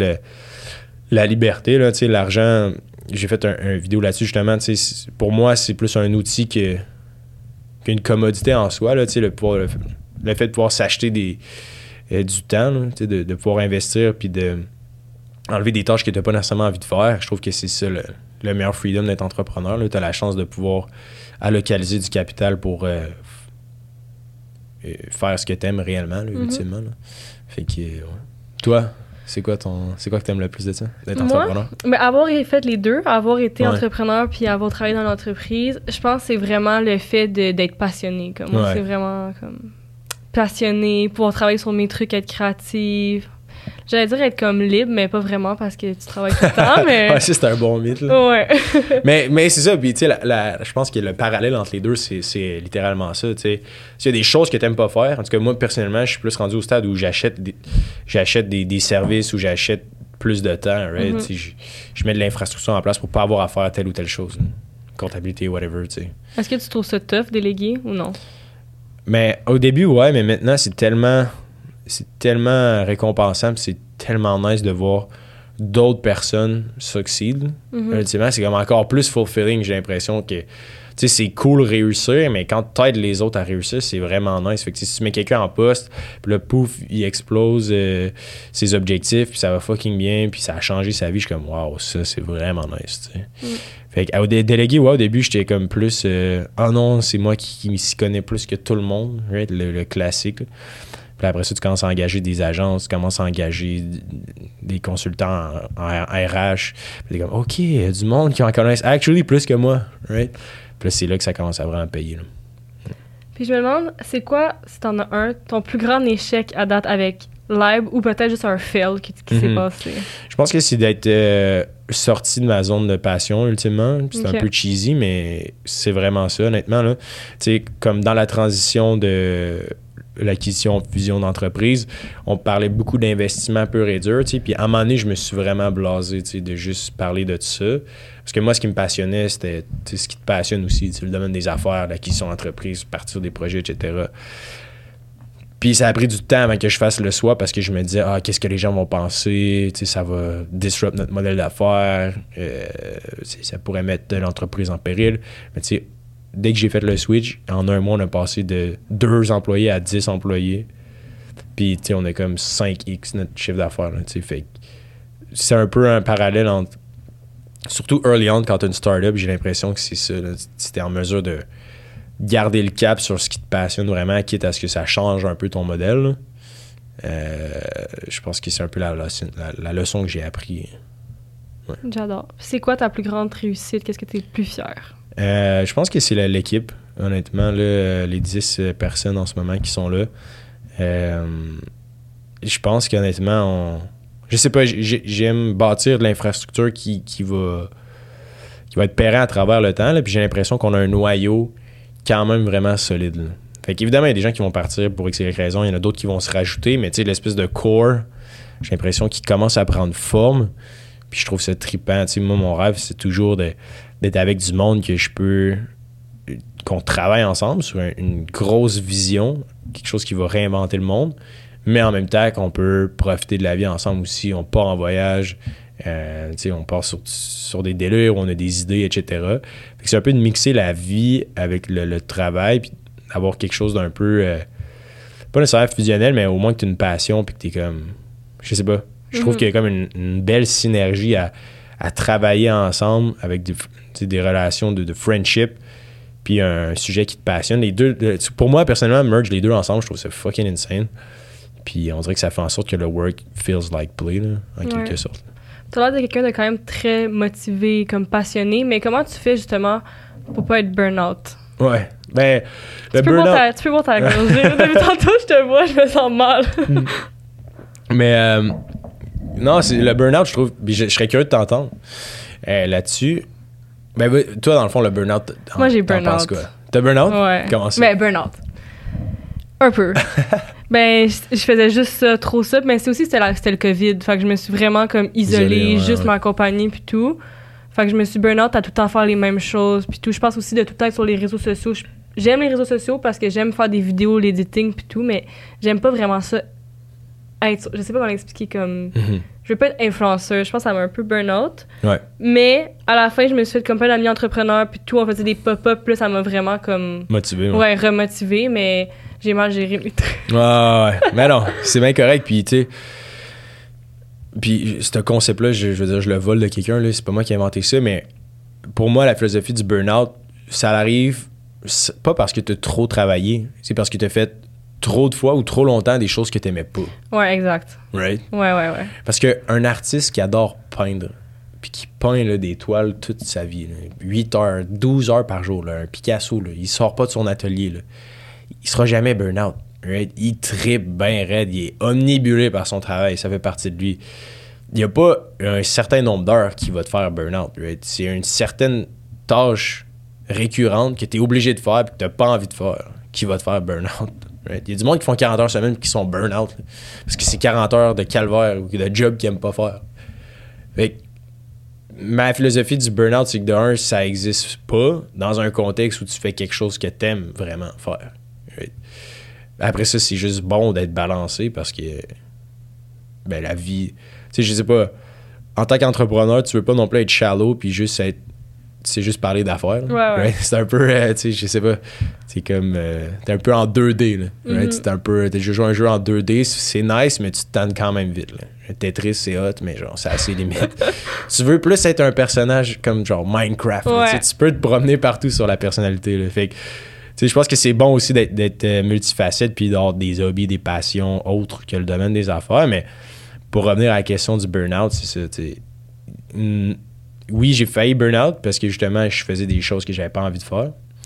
la liberté. Là, tu sais, l'argent, j'ai fait un vidéo là-dessus justement. Tu sais, pour moi, c'est plus un outil qu'une commodité en soi. Là, tu sais, le fait de pouvoir s'acheter du temps, là, tu sais, de pouvoir investir puis de enlever des tâches que tu n'as pas nécessairement envie de faire. Je trouve que c'est ça le meilleur freedom d'être entrepreneur. Tu as la chance de pouvoir allocaliser du capital pour faire ce que tu aimes réellement, là, ultimement. Là. Fait que, ouais. Toi, c'est quoi que tu aimes le plus de ça, d'être entrepreneur? Mais avoir fait les deux, avoir été entrepreneur puis avoir travaillé dans l'entreprise, je pense que c'est vraiment le fait d'être passionné. Comme moi, c'est vraiment comme passionné, pouvoir travailler sur mes trucs, être créative. J'allais dire être comme libre, mais pas vraiment parce que tu travailles tout le temps, mais... Ouais, c'est un bon mythe, là. Ouais. mais c'est ça, puis tu sais, je pense que le parallèle entre les deux, c'est littéralement ça, tu sais. S'il y a des choses que t'aimes pas faire, en tout cas, moi, personnellement, je suis plus rendu au stade où j'achète des services, où j'achète plus de temps, right? Tu sais, je mets de l'infrastructure en place pour pas avoir à faire telle ou telle chose. Là. Comptabilité, whatever, tu sais. Est-ce que tu trouves ça tough, déléguer, ou non? Mais au début, ouais, mais maintenant, c'est tellement récompensant, puis c'est tellement nice de voir d'autres personnes succeed. Ultimement, c'est comme encore plus fulfilling, j'ai l'impression que, tu sais, c'est cool réussir, mais quand t'aides les autres à réussir, c'est vraiment nice. Fait que si tu mets quelqu'un en poste, puis là, pouf, il explose ses objectifs, puis ça va fucking bien, puis ça a changé sa vie, je suis comme, waouh, ça, c'est vraiment nice, tu sais. Fait que, délégué, ouais, au début, j'étais comme plus, non, c'est moi qui m'y connais plus que tout le monde, right? Le classique, là. Puis après ça, tu commences à engager des agences, tu commences à engager des consultants en RH. Puis t'es comme, OK, il y a du monde qui en connaissent actually plus que moi, right? Puis là, c'est là que ça commence à vraiment payer. Là. Puis je me demande, c'est quoi, si t'en as un, ton plus grand échec à date avec Libe ou peut-être juste un fail qui s'est passé? Je pense que c'est d'être sorti de ma zone de passion, ultimement. C'est un peu cheesy, mais c'est vraiment ça, honnêtement. Là. Tu sais, comme dans la transition de l'acquisition, fusion d'entreprise, on parlait beaucoup d'investissement pur et dur, tu sais, puis à un moment donné, je me suis vraiment blasé, tu sais, de juste parler de tout ça. Parce que moi, ce qui me passionnait, c'était ce qui te passionne aussi, tu sais, le domaine des affaires, l'acquisition d'entreprise, partir des projets, etc. Puis ça a pris du temps avant que je fasse le swap parce que je me disais, qu'est-ce que les gens vont penser, tu sais, ça va disrupt notre modèle d'affaires, ça pourrait mettre l'entreprise en péril. Mais tu sais, dès que j'ai fait le switch, en un mois, on a passé de 2 employés à 10 employés. Puis, tu sais, on a comme 5x notre chiffre d'affaires. Là, fait c'est un peu un parallèle entre... Surtout early on, quand tu as une startup, j'ai l'impression que c'est ça. Tu es en mesure de garder le cap sur ce qui te passionne vraiment, quitte à ce que ça change un peu ton modèle. Je pense que c'est un peu la leçon que j'ai appris. Ouais. J'adore. C'est quoi ta plus grande réussite? Qu'est-ce que tu es le plus fier? Je pense que c'est l'équipe, honnêtement, là, les 10 personnes en ce moment qui sont là. Je pense qu'honnêtement, je sais pas, j'aime bâtir de l'infrastructure qui va va être pérenne à travers le temps. Là, puis j'ai l'impression qu'on a un noyau quand même vraiment solide. Là. Fait qu'évidemment, il y a des gens qui vont partir pour X raisons. Il y en a d'autres qui vont se rajouter. Mais tu sais, l'espèce de core, j'ai l'impression qu'il commence à prendre forme. Puis je trouve ça trippant. Tu sais, moi, mon rêve, c'est toujours d'être avec du monde que je peux... qu'on travaille ensemble sur une grosse vision, quelque chose qui va réinventer le monde, mais en même temps qu'on peut profiter de la vie ensemble aussi. On part en voyage, on part sur des délires où on a des idées, etc. Fait que c'est un peu de mixer la vie avec le travail, puis d'avoir quelque chose d'un peu, pas nécessairement fusionnel, mais au moins que tu as une passion, puis que tu es comme, je sais pas, je trouve qu'il y a comme une belle synergie à travailler ensemble avec des relations de friendship, puis un sujet qui te passionne. Les deux, pour moi, personnellement, merge les deux ensemble, je trouve ça fucking insane. Puis on dirait que ça fait en sorte que le work feels like play, là, en quelque sorte. Tu as l'air de quelqu'un de quand même très motivé, comme passionné, mais comment tu fais justement pour pas être burn-out? Ouais, ben, le burn-out... Tu peux voir ta gueule. Depuis tantôt, je te vois, je me sens mal. Mais, non, c'est le burn-out, je trouve, je serais curieux de t'entendre là-dessus. Ben, toi, dans le fond, le burn-out... Moi, j'ai burn-out. T'as burn-out? Ouais. Comment ça? Ben, burn-out. Un peu. Ben, je faisais juste ça, trop ça. Mais c'était le COVID. Fait que je me suis vraiment comme isolée, juste m'accompagner puis tout. Fait que je me suis burn-out à tout le temps faire les mêmes choses puis tout. Je pense aussi de tout le temps être sur les réseaux sociaux. J'aime les réseaux sociaux parce que j'aime faire des vidéos, l'editing puis tout, mais j'aime pas vraiment ça je sais pas comment l'expliquer comme... Je veux pas être influenceur. Je pense que ça m'a un peu burn-out. Ouais. Mais à la fin, je me suis fait comme plein d'amis entrepreneurs puis tout. On faisait des pop-up. Puis là, ça m'a vraiment comme... Motivé. Ouais, remotivé, mais j'ai mal géré mes trucs. Ouais. Mais non, c'est bien correct. Puis, tu sais... Puis, ce concept-là, je veux dire, je le vole de quelqu'un. Là, c'est pas moi qui ai inventé ça, mais pour moi, la philosophie du burn-out, ça arrive pas parce que t'as trop travaillé. C'est parce que t'as fait trop de fois ou trop longtemps des choses que t'aimais pas. Ouais, exact. Right? Ouais. Parce qu'un artiste qui adore peindre, puis qui peint là, des toiles toute sa vie, là, 8 heures, 12 heures par jour, là, un Picasso, là, il sort pas de son atelier, là, il sera jamais burn-out. Right? Il trippe bien raide, il est omnibulé par son travail, ça fait partie de lui. Il n'y a pas un certain nombre d'heures qui va te faire burn-out. Right? C'est une certaine tâche récurrente que tu es obligé de faire et que tu n'as pas envie de faire qui va te faire burn-out. Right? Il y a du monde qui font 40 heures semaine et qui sont burn-out. Là, parce que c'est 40 heures de calvaire ou de job qu'ils n'aiment pas faire. Fait que ma philosophie du burn-out, c'est que de un, ça n'existe pas dans un contexte où tu fais quelque chose que tu aimes vraiment faire. Right? Après ça, c'est juste bon d'être balancé parce que ben, la vie... Tu sais, je sais pas, en tant qu'entrepreneur, tu veux pas non plus être shallow puis juste être... C'est juste parler d'affaires. Ouais. Right? C'est un peu, tu sais, je sais pas, c'est comme... t'es un peu en 2D, là. Right? C'est un peu... T'as joué un jeu en 2D, c'est nice, mais tu te tannes quand même vite, là. Tetris, c'est hot, mais genre, c'est assez limite. Tu veux plus être un personnage comme genre Minecraft. Ouais. Tu peux te promener partout sur la personnalité, là. Fait que... Tu sais, je pense que c'est bon aussi d'être multifacette puis d'avoir des hobbies, des passions autres que le domaine des affaires. Mais pour revenir à la question du burn-out, c'est ça. Tu sais, oui, j'ai failli burn-out parce que justement, je faisais des choses que j'avais pas envie de faire.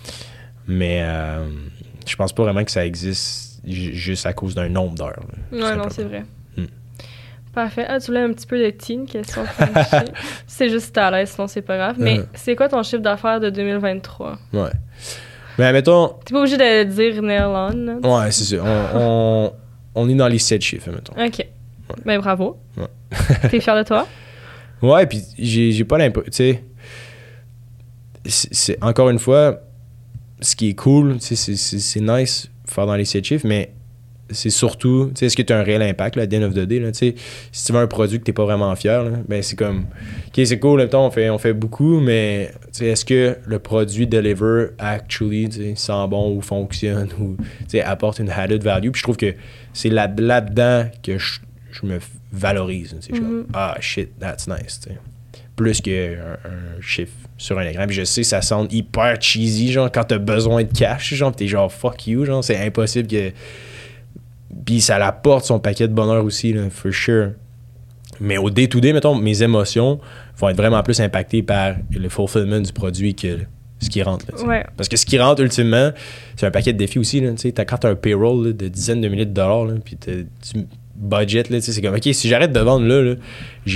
Mais je pense pas vraiment que ça existe juste à cause d'un nombre d'heures. Ouais, non, c'est vrai. Parfait. Ah, tu voulais un petit peu de teen, question. C'est juste t'es à l'aise, sinon c'est pas grave. Mais c'est quoi ton chiffre d'affaires de 2023? Ouais. Ben, mettons... T'es pas obligé de dire Nearland. Ouais, c'est ça. On est dans les 7 chiffres, mettons. OK. Ouais. Ben, bravo. Ouais. T'es fier de toi? Ouais, puis j'ai pas l'impression... Tu sais, c'est encore une fois, ce qui est cool, tu sais, c'est nice de faire dans les 7 chiffres, mais c'est surtout, tu sais, est-ce que tu as un réel impact, là, at the end of the day, là, tu sais, si tu veux un produit que t'es pas vraiment fier, là, ben c'est comme, OK, c'est cool, mettons, on fait beaucoup, mais, tu sais, est-ce que le produit deliver actually, tu sais, sent bon ou fonctionne ou, tu sais, apporte une added value, puis je trouve que c'est là-dedans que je me valorise, tu sais, ah, shit, that's nice, tu sais, plus qu'un chiffre sur un écran, puis je sais, ça sonne hyper cheesy, genre, quand t'as besoin de cash, genre, pis t'es genre, fuck you, genre, c'est impossible que... Puis ça apporte son paquet de bonheur aussi, là, for sure. Mais au day-to-day, mettons, mes émotions vont être vraiment plus impactées par le fulfillment du produit que ce qui rentre. Là, ouais. Parce que ce qui rentre, ultimement, c'est un paquet de défis aussi. Là, quand tu as un payroll là, de dizaines de milliers de dollars, puis tu budget, là, c'est comme, OK, si j'arrête de vendre là, j'ai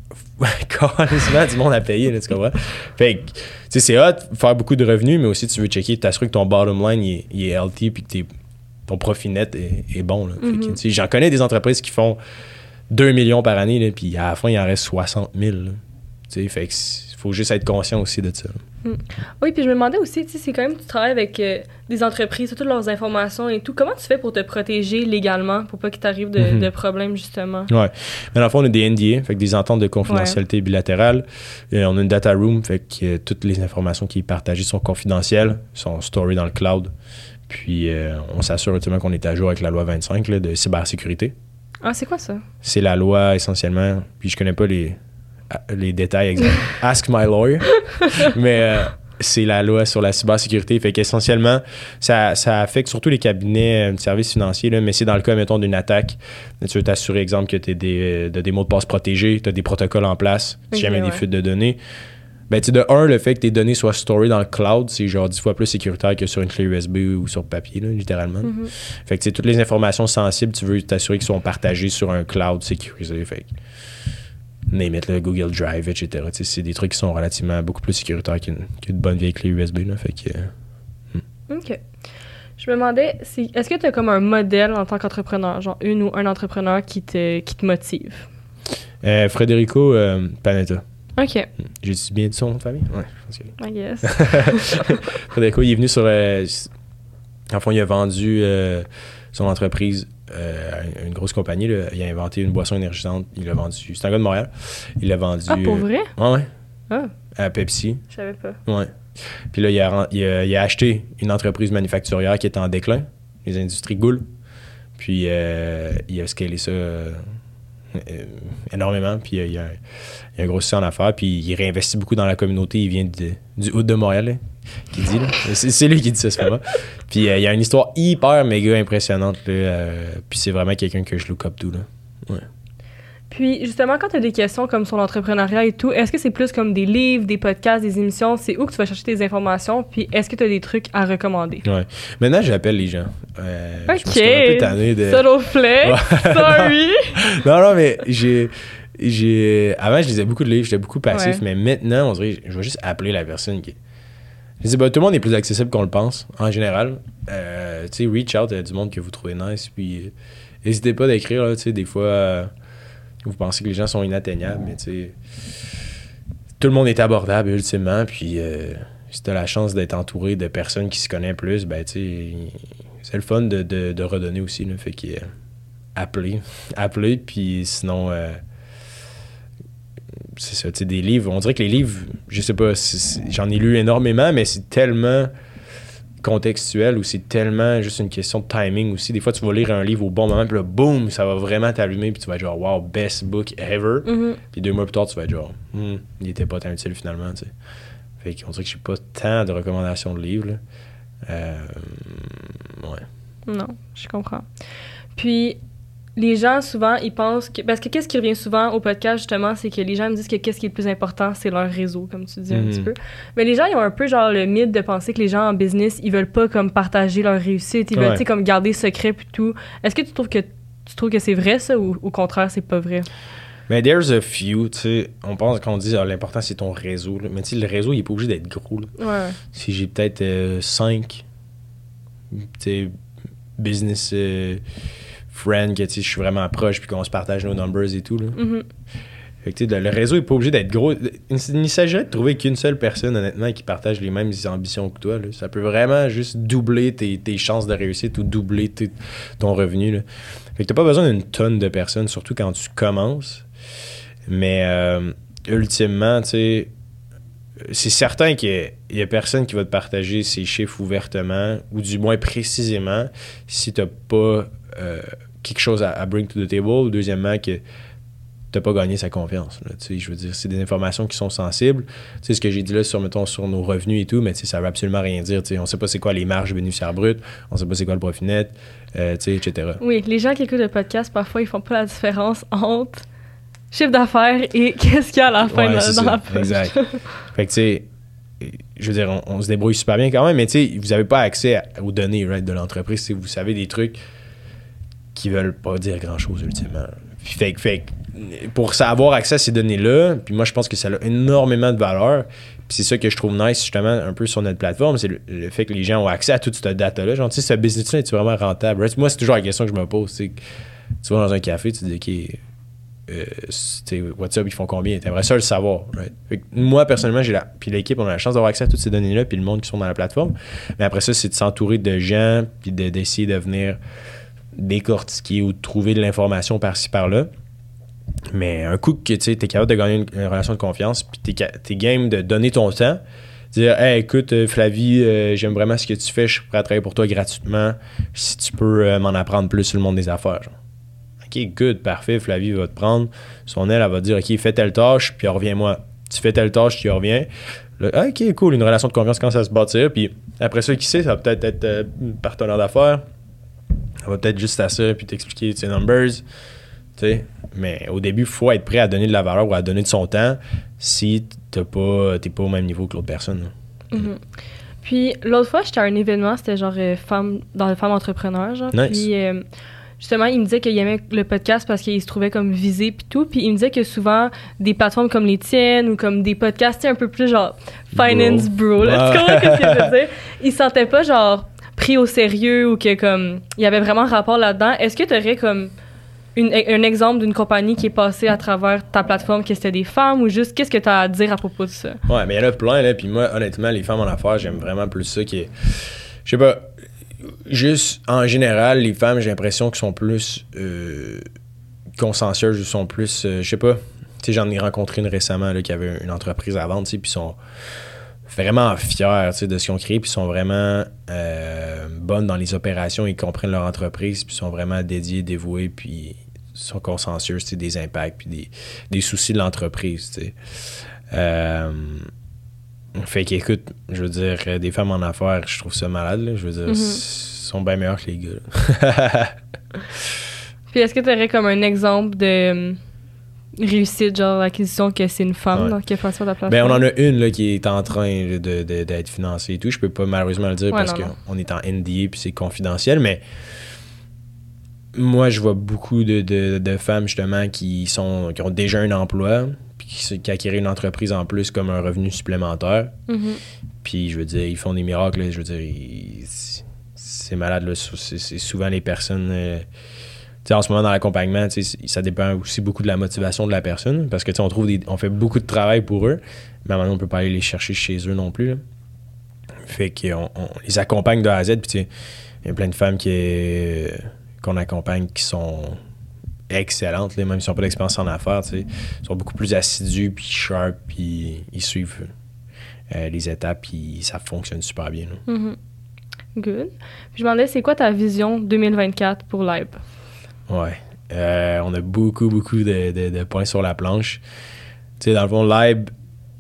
carrément du monde à payer, là, tu comprends? Fait que, tu sais, c'est hot, faire beaucoup de revenus, mais aussi tu veux checker, t'assurer que ton bottom line il est healthy puis que ton profit net est bon. Là. Fait que, tu sais, j'en connais des entreprises qui font 2 millions par année, là, puis à la fin, il en reste 60 000. Là. Tu sais, fait que faut juste être conscient aussi de ça. Oui, puis je me demandais aussi, tu sais, c'est quand même, tu travailles avec des entreprises, toutes leurs informations et tout. Comment tu fais pour te protéger légalement, pour pas qu'il t'arrive de problèmes, justement? Ouais. Mais dans le fond, on a des NDA, fait que des ententes de confidentialité bilatérale. Et on a une data room, fait que toutes les informations qui sont partagées sont confidentielles, sont storées dans le cloud. Puis on s'assure ultimement qu'on est à jour avec la loi 25 là, de cybersécurité. Ah, c'est quoi ça? C'est la loi essentiellement, puis je connais pas les détails exacts. Ask my lawyer. Mais c'est la loi sur la cybersécurité. Fait qu'essentiellement, ça affecte surtout les cabinets de services financiers, là, mais c'est dans le cas, mettons, d'une attaque. Tu veux t'assurer, exemple, que tu as des mots de passe protégés, tu as des protocoles en place, si jamais des fuites de données. Ben, tu sais, de un, le fait que tes données soient storées dans le cloud, c'est genre 10 fois plus sécuritaire que sur une clé USB ou sur papier, là, littéralement. Fait que, tu sais, toutes les informations sensibles, tu veux t'assurer qu'elles sont partagées sur un cloud sécurisé. Fait que, name it, le Google Drive, etc. Tu sais, c'est des trucs qui sont relativement beaucoup plus sécuritaires qu'une bonne vieille clé USB, là. Fait que... OK. Je me demandais, est-ce que tu as comme un modèle en tant qu'entrepreneur, genre une ou un entrepreneur qui te motive? Federico Panetta. OK. J'ai-tu bien dit son nom de famille? Ouais, je pense que I guess. Federico, il est venu sur... en fond, il a vendu son entreprise à une grosse compagnie. Là. Il a inventé une boisson énergisante. Il l'a vendu... C'est un gars de Montréal. Il l'a vendu... Ah, pour vrai? Ouais. Ah. À Pepsi. Je savais pas. Ouais. Puis là, il a acheté une entreprise manufacturière qui était en déclin, les industries Gould. Puis il a scalé ça énormément. Puis il a un gros succès en affaires. Puis il réinvestit beaucoup dans la communauté. Il vient du Hood de Montréal, là, qui dit. Là. C'est lui qui dit ça, c'est pas moi. Puis il y a une histoire hyper méga impressionnante. Là, puis c'est vraiment quelqu'un que je look up to. Là. Ouais. Puis, justement, quand tu as des questions comme sur l'entrepreneuriat et tout, est-ce que c'est plus comme des livres, des podcasts, des émissions? C'est où que tu vas chercher tes informations? Puis, est-ce que tu as des trucs à recommander? Ouais. Maintenant, j'appelle les gens. OK. Je me suis un peu tanné de... Subtle flex. Sorry. non, mais avant, je lisais beaucoup de livres, j'étais beaucoup passif, mais maintenant, on dirait, je vais juste appeler la personne qui... Je dis, tout le monde est plus accessible qu'on le pense, en général. Tu sais, reach out à du monde que vous trouvez nice, puis n'hésitez pas d'écrire, tu sais, des fois... vous pensez que les gens sont inatteignables, mais tu sais, tout le monde est abordable ultimement, puis si tu as la chance d'être entouré de personnes qui se connaissent plus, ben tu sais, c'est le fun de redonner aussi, là, fait que appeler, puis sinon, c'est ça, tu sais, des livres, on dirait que les livres, je sais pas, j'en ai lu énormément, mais c'est tellement contextuel ou c'est tellement juste une question de timing aussi. Des fois, tu vas lire un livre au bon moment, puis là, boum, ça va vraiment t'allumer, puis tu vas être genre, wow, best book ever. Puis 2 mois plus tard, tu vas être genre, il était pas tant utile finalement, tu sais. Fait qu'on dirait que j'ai pas tant de recommandations de livres, là. Ouais. Non, je comprends. Puis, les gens, souvent, ils pensent que... Parce que qu'est-ce qui revient souvent au podcast, justement, c'est que les gens me disent que qu'est-ce qui est le plus important, c'est leur réseau, comme tu dis un petit peu. Mais les gens, ils ont un peu, genre, le mythe de penser que les gens en business, ils veulent pas, comme, partager leur réussite. Ils veulent, tu sais, comme, garder secret puis tout. Est-ce que tu trouves que c'est vrai, ça, ou au contraire, c'est pas vrai? Mais there's a few, tu sais. On pense qu'on dit, l'important, c'est ton réseau, là. Mais tu sais, le réseau, il est pas obligé d'être gros, là. Ouais. Si j'ai peut-être 5, tu sais, business... friend, que je suis vraiment proche puis qu'on se partage nos numbers et tout. Là. Fait que, le réseau n'est pas obligé d'être gros. Il ne s'agirait de trouver qu'une seule personne, honnêtement, qui partage les mêmes ambitions que toi. Là. Ça peut vraiment juste doubler tes chances de réussite ou doubler ton revenu. Là. Fait que t'as pas besoin d'une tonne de personnes, surtout quand tu commences. Mais ultimement, tu sais, c'est certain qu'il y a personne qui va te partager ses chiffres ouvertement ou du moins précisément si t'as pas... quelque chose à bring to the table. Deuxièmement, que t'as pas gagné sa confiance. Là, je veux dire, c'est des informations qui sont sensibles. Tu sais, ce que j'ai dit là sur nos revenus et tout, mais ça veut absolument rien dire. On sait pas c'est quoi les marges bénéficiaires brutes, on sait pas c'est quoi le profit net, etc. Oui, les gens qui écoutent le podcast, parfois, ils font pas la différence entre chiffre d'affaires et qu'est-ce qu'il y a à la fin dans la poche. Exact. Fait que, tu sais, je veux dire, on se débrouille super bien quand même, mais tu sais, vous avez pas accès aux données de l'entreprise. Vous savez des trucs qui veulent pas dire grand-chose ultimement. Puis fait pour avoir accès à ces données-là, puis moi, je pense que ça a énormément de valeur. Puis c'est ça que je trouve nice, justement, un peu sur notre plateforme, c'est le fait que les gens ont accès à toute cette data-là. Genre, tu sais, ce business-là, est-tu vraiment rentable? Right? Moi, c'est toujours la question que je me pose. Tu vas dans un café, tu te dis, OK, what's up, ils font combien? T'aimerais ça le savoir. Right? Fait que moi, personnellement, puis l'équipe, on a la chance d'avoir accès à toutes ces données-là, puis le monde qui sont dans la plateforme. Mais après ça, c'est de s'entourer de gens, puis d'essayer de venir décortiquer ou de trouver de l'information par-ci, par-là. Mais un coup que tu es capable de gagner une relation de confiance, puis t'es game de donner ton temps, dire hey, écoute, Flavie, j'aime vraiment ce que tu fais, je suis prêt à travailler pour toi gratuitement, si tu peux m'en apprendre plus sur le monde des affaires. Genre. OK, good, parfait, Flavie va te prendre son aile, elle va te dire OK, fais telle tâche, puis reviens-moi. Tu fais telle tâche, tu reviens. Là, OK, cool, une relation de confiance commence à se bâtir, puis après ça, qui sait, ça va peut-être être partenaire d'affaires, ça va peut-être juste à ça, puis t'expliquer tes numbers. T'sais, mais au début, il faut être prêt à donner de la valeur ou à donner de son temps si t'es pas au même niveau que l'autre personne. Mm-hmm. Puis l'autre fois, j'étais à un événement, c'était genre dans le Femmes entrepreneurs. Genre, nice. Puis justement, il me disait qu'il aimait le podcast parce qu'il se trouvait comme visé puis tout. Puis il me disait que souvent, des plateformes comme les tiennes ou comme des podcasts un peu plus genre finance bro, là, tu comprends ce que je veux dire? Il se sentait pas genre pris au sérieux ou que comme il y avait vraiment rapport là-dedans. Est-ce que tu aurais comme un exemple d'une compagnie qui est passée à travers ta plateforme, que c'était des femmes ou juste qu'est-ce que tu as à dire à propos de ça? Ouais, mais il y en a plein, là. Puis moi, honnêtement, les femmes en affaires, j'aime vraiment plus ça qui est. Je sais pas. Juste en général, les femmes, j'ai l'impression qu'elles sont plus consciencieuses ou sont plus. Je sais pas. Tu sais, j'en ai rencontré une récemment là, qui avait une entreprise à vendre, tu sais, puis sont vraiment fiers de ce qu'ils ont créé, puis sont vraiment bonnes dans les opérations, ils comprennent leur entreprise, puis sont vraiment dédiés, dévoués, puis sont consciencieux des impacts, puis des soucis de l'entreprise. Fait qu'écoute, je veux dire, des femmes en affaires, je trouve ça malade. Là. Je veux dire, sont bien meilleurs que les gars. Puis est-ce que tu aurais comme un exemple de réussite, genre l'acquisition que c'est une femme qui a fait ça de la place? Ben, on en a une là, qui est en train d'être financée et tout. Je peux pas malheureusement le dire parce qu'on est en NDA puis c'est confidentiel, mais moi, je vois beaucoup de femmes justement qui ont déjà un emploi puis qui acquièrent une entreprise en plus comme un revenu supplémentaire. Mm-hmm. Puis je veux dire, ils font des miracles. Là, je veux dire, c'est malade. Là, c'est souvent les personnes... en ce moment, dans l'accompagnement, ça dépend aussi beaucoup de la motivation de la personne parce que on fait beaucoup de travail pour eux, mais maintenant, on ne peut pas aller les chercher chez eux non plus. Là. Fait qu'on les accompagne de A à Z. Puis il y a plein de femmes qu'on accompagne qui sont excellentes, là, même si n'ont pas d'expérience en affaires. Ils sont beaucoup plus assidus, puis sharp, puis ils suivent les étapes, puis ça fonctionne super bien. Là. Mm-hmm. Good. Puis je me demandais, c'est quoi ta vision 2024 pour Libe? Ouais. On a beaucoup de points sur la planche. Tu sais, dans le fond, Libe,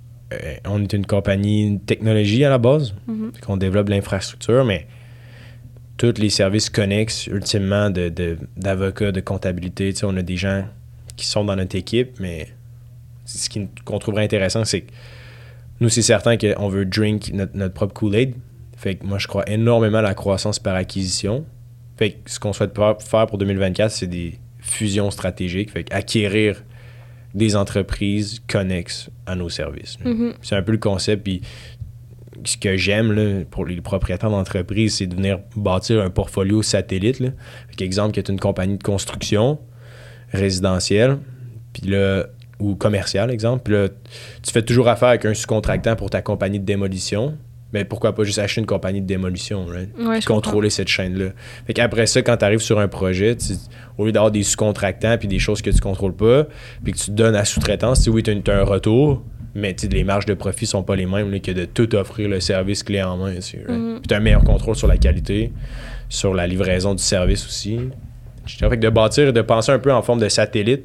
on est une compagnie de technologie à la base. Mm-hmm. On développe l'infrastructure, mais tous les services connexes, ultimement, d'avocats, de comptabilité. Tu sais, on a des gens qui sont dans notre équipe, mais ce qu'on trouverait intéressant, c'est que nous, c'est certain qu'on veut drink notre propre Kool-Aid. Fait que moi, je crois énormément à la croissance par acquisition. Fait que ce qu'on souhaite faire pour 2024, c'est des fusions stratégiques. Fait qu'acquérir des entreprises connexes à nos services. Mm-hmm. C'est un peu le concept. Puis ce que j'aime là, pour les propriétaires d'entreprises, c'est de venir bâtir un portfolio satellite. Là. Fait qu'exemple, qui est une compagnie de construction résidentielle, puis là, ou commerciale, exemple. Puis là, tu fais toujours affaire avec un sous-contractant pour ta compagnie de démolition. Mais pourquoi pas juste acheter une compagnie de démolition, right? Ouais, contrôler cette chaîne-là. Fait qu'après ça, quand tu arrives sur un projet, au lieu d'avoir des sous-contractants puis des choses que tu contrôles pas, puis que tu te donnes à sous-traitance, oui, tu as un retour, mais les marges de profit sont pas les mêmes là, que de tout offrir le service clé en main. Right? Mm-hmm. Puis tu as un meilleur contrôle sur la qualité, sur la livraison du service aussi. Je dirais que de penser un peu en forme de satellite,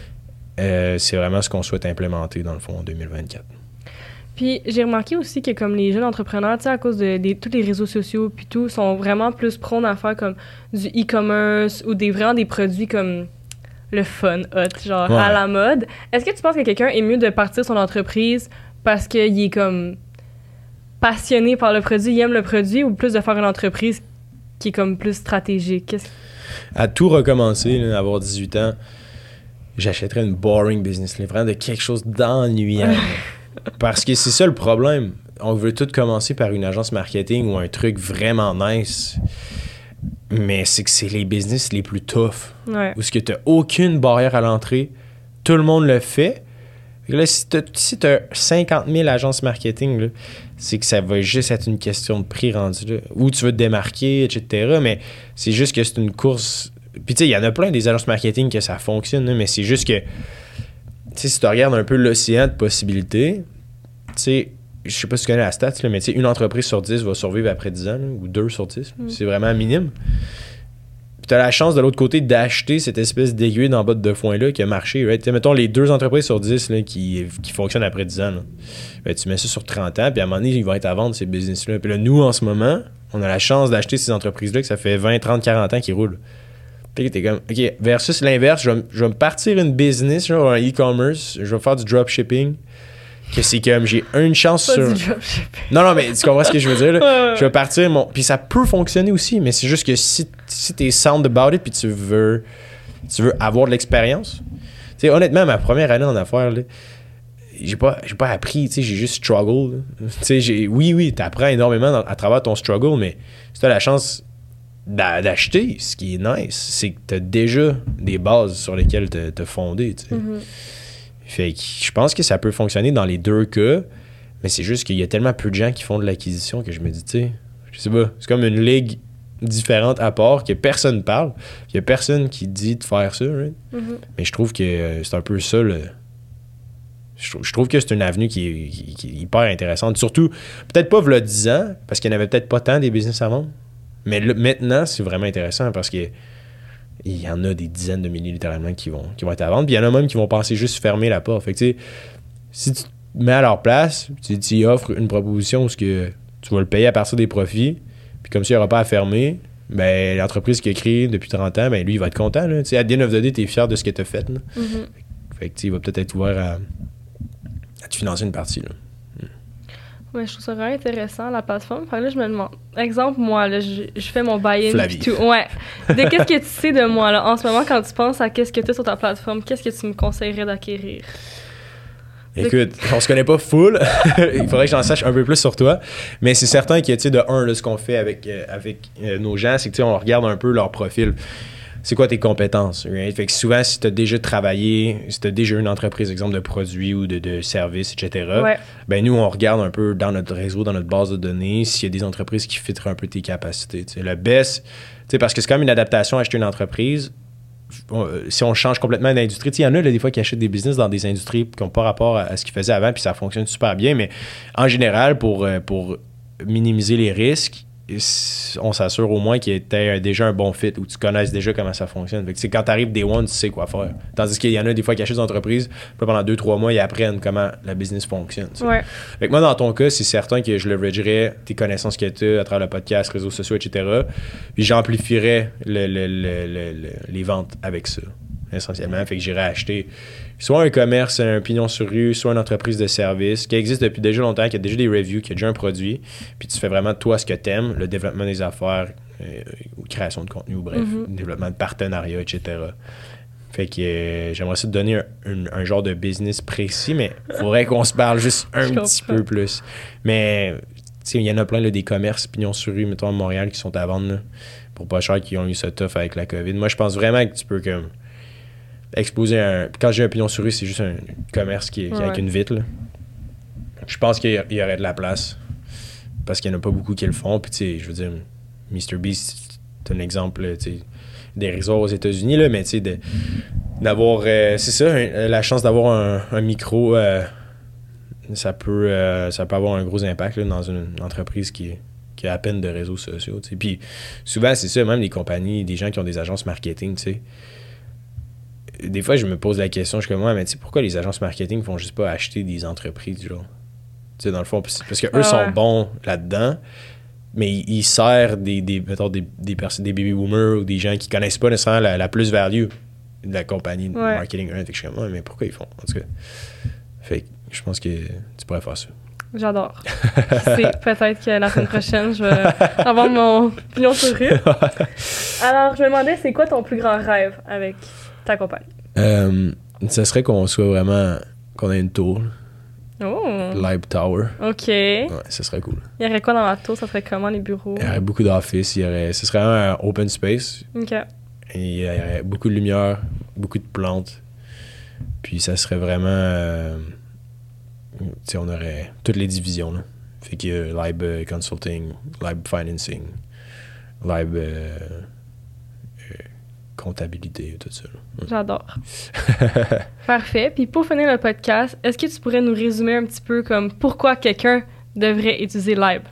c'est vraiment ce qu'on souhaite implémenter dans le fond en 2024. Puis j'ai remarqué aussi que comme les jeunes entrepreneurs, tu sais, à cause de tous les réseaux sociaux puis tout, sont vraiment plus prônes à faire comme du e-commerce ou vraiment des produits comme le fun, hot, genre à la mode. Est-ce que tu penses que quelqu'un est mieux de partir son entreprise parce qu'il est comme passionné par le produit, il aime le produit, ou plus de faire une entreprise qui est comme plus stratégique? À tout recommencer, là, avoir 18 ans, j'achèterais une boring business, là, vraiment de quelque chose d'ennuyant. Parce que c'est ça le problème. On veut tout commencer par une agence marketing ou un truc vraiment nice. Mais c'est que c'est les business les plus tough. Ouais. Où est-ce que t'as aucune barrière à l'entrée. Tout le monde le fait. Là, si t'as 50 000 agences marketing, là, c'est que ça va juste être une question de prix rendu là. Où tu veux te démarquer, etc. Mais c'est juste que c'est une course. Puis tu sais, il y en a plein des agences marketing que ça fonctionne, là, mais c'est juste que, tu sais, si tu regardes un peu l'océan de possibilités, tu sais, je sais pas si tu connais la stat, là, mais tu sais, une entreprise sur 10 va survivre après 10 ans, là, ou 2 sur 10. C'est vraiment minime. Puis t'as la chance de l'autre côté d'acheter cette espèce d'aiguille dans botte de foin-là qui a marché. Right? Mettons les 2 entreprises sur 10 là, qui fonctionnent après 10 ans. Là. Ben, tu mets ça sur 30 ans, puis à un moment donné, ils vont être à vendre ces business-là. Puis là, nous, en ce moment, on a la chance d'acheter ces entreprises-là que ça fait 20, 30, 40 ans qu'ils roulent. Puis t'es comme, OK, versus l'inverse, je vais me partir une business, genre un e-commerce, je vais faire du dropshipping. Que c'est comme j'ai une chance Pas sur. du dropshipping. Non, mais tu comprends ce que je veux dire, là? Ouais. Je vais partir mon. Puis ça peut fonctionner aussi, mais c'est juste que si t'es sound about it puis tu veux avoir de l'expérience. Tu sais, honnêtement, ma première année en affaires, là, j'ai pas appris, tu sais, j'ai juste struggle. Tu sais, oui, t'apprends énormément à travers ton struggle, mais si t'as la chance d'acheter, ce qui est nice, c'est que t'as déjà des bases sur lesquelles te fonder, tu sais. Mm-hmm. Fait que je pense que ça peut fonctionner dans les deux cas, mais c'est juste qu'il y a tellement peu de gens qui font de l'acquisition que je me dis, tu sais, je sais pas, c'est comme une ligue différente à part, que personne parle, il y a personne qui dit de faire ça, right? Mm-hmm. Mais je trouve que c'est un peu ça, je trouve que c'est une avenue qui est hyper intéressante, surtout, peut-être pas v'là 10 ans, parce qu'il n'y en avait peut-être pas tant des business à vendre, mais là, maintenant, c'est vraiment intéressant parce que il y en a des dizaines de milliers littéralement qui vont être à vendre. Puis il y en a même qui vont penser juste fermer la porte. Fait que tu sais, si tu te mets à leur place, tu y offres une proposition où que tu vas le payer à partir des profits, puis comme s'il n'y aura pas à fermer, ben l'entreprise qui a créé depuis 30 ans, ben lui, il va être content. Tu sais, à the end of the day, t'es fier de ce que t'as fait. Là. Mm-hmm. Fait que tu sais, il va peut-être être ouvert à te financer une partie. Là. Ouais, je trouve ça vraiment intéressant, la plateforme. Fait que là, je me demande, exemple, moi, là, je fais mon buy-in Flavie. et tout. Ouais. Qu'est-ce que tu sais de moi, là, en ce moment, quand tu penses à qu'est-ce que tu as sur ta plateforme, qu'est-ce que tu me conseillerais d'acquérir? Écoute, on se connaît pas full. Il faudrait que j'en sache un peu plus sur toi. Mais c'est certain que, tu sais, de un, là, ce qu'on fait avec nos gens, c'est que, tu sais, on regarde un peu leur profil. C'est quoi tes compétences? Right? Fait que souvent, si tu as déjà travaillé, si tu as déjà une entreprise, exemple de produits ou de services, etc., Ouais. ben nous, on regarde un peu dans notre réseau, dans notre base de données, s'il y a des entreprises qui fitteraient un peu tes capacités. T'sais. Le best, parce que c'est quand même une adaptation à acheter une entreprise. Si on change complètement d'industrie, il y en a là, des fois qui achètent des business dans des industries qui n'ont pas rapport à ce qu'ils faisaient avant, puis ça fonctionne super bien, mais en général, pour minimiser les risques, on s'assure au moins qu'il y ait déjà un bon fit ou tu connaisses déjà comment ça fonctionne. Fait que quand tu arrives day one, tu sais quoi faire. Tandis qu'il y en a des fois qui achètent des entreprises, puis pendant 2-3 mois, ils apprennent comment la business fonctionne. Ouais. Fait que moi, dans ton cas, c'est certain que je leveragerais tes connaissances que tu as à travers le podcast, réseaux sociaux, etc. Puis j'amplifierais les ventes avec ça, essentiellement. Fait que j'irais acheter soit un commerce, un pignon sur rue, soit une entreprise de service qui existe depuis déjà longtemps, qui a déjà des reviews, qui a déjà un produit, puis tu fais vraiment toi ce que t'aimes, le développement des affaires, ou création de contenu, ou bref, développement de partenariats, etc. Fait que j'aimerais ça te donner un genre de business précis, mais il faudrait qu'on se parle juste un petit peu plus. Mais il y en a plein là, des commerces pignon sur rue, mettons à Montréal, qui sont à vendre là, pour pas cher, qui ont eu ça tough avec la COVID. Moi, je pense vraiment que tu peux comme exposer quand j'ai un pignon sur rue, c'est juste un commerce qui est avec une vitre. Là. Je pense qu'il y aurait de la place. Parce qu'il n'y en a pas beaucoup qui le font. Puis, tu sais, je veux dire, MrBeast, c'est un exemple, tu sais, des réseaux aux États-Unis, là, mais tu sais, d'avoir, c'est ça, la chance d'avoir un micro, ça peut avoir un gros impact là, dans une entreprise qui a à peine de réseaux sociaux. Tu sais. Puis, souvent, c'est ça, même les compagnies, des gens qui ont des agences marketing, tu sais. Des fois, je me pose la question, je suis comme, ouais, mais tu sais, pourquoi les agences marketing font juste pas acheter des entreprises, genre? Tu sais, dans le fond, parce que eux sont bons là-dedans, mais ils servent mettons, des baby boomers ou des gens qui connaissent pas nécessairement la plus-value de la compagnie de marketing. Fait que je suis comme, ouais, mais pourquoi ils font? En tout cas, fait que je pense que tu pourrais faire ça. J'adore. Peut-être que la semaine prochaine, je vais avoir mon pignon sur rue. Alors, je me demandais, c'est quoi ton plus grand rêve avec ta compagnie? Ça serait qu'on soit vraiment... qu'on ait une tour. Oh! Live Tower. OK. Ouais, ça serait cool. Il y aurait quoi dans la tour? Ça serait comment, les bureaux? Il y aurait beaucoup d'office. Ce serait un open space. OK. Et il y aurait beaucoup de lumière, beaucoup de plantes. Puis ça serait vraiment... tu sais, on aurait toutes les divisions, là. Fait qu'il y a Live Consulting, Live Financing, Live comptabilité, tout ça. J'adore. Parfait. Puis pour finir le podcast, est-ce que tu pourrais nous résumer un petit peu comme pourquoi quelqu'un devrait utiliser Live?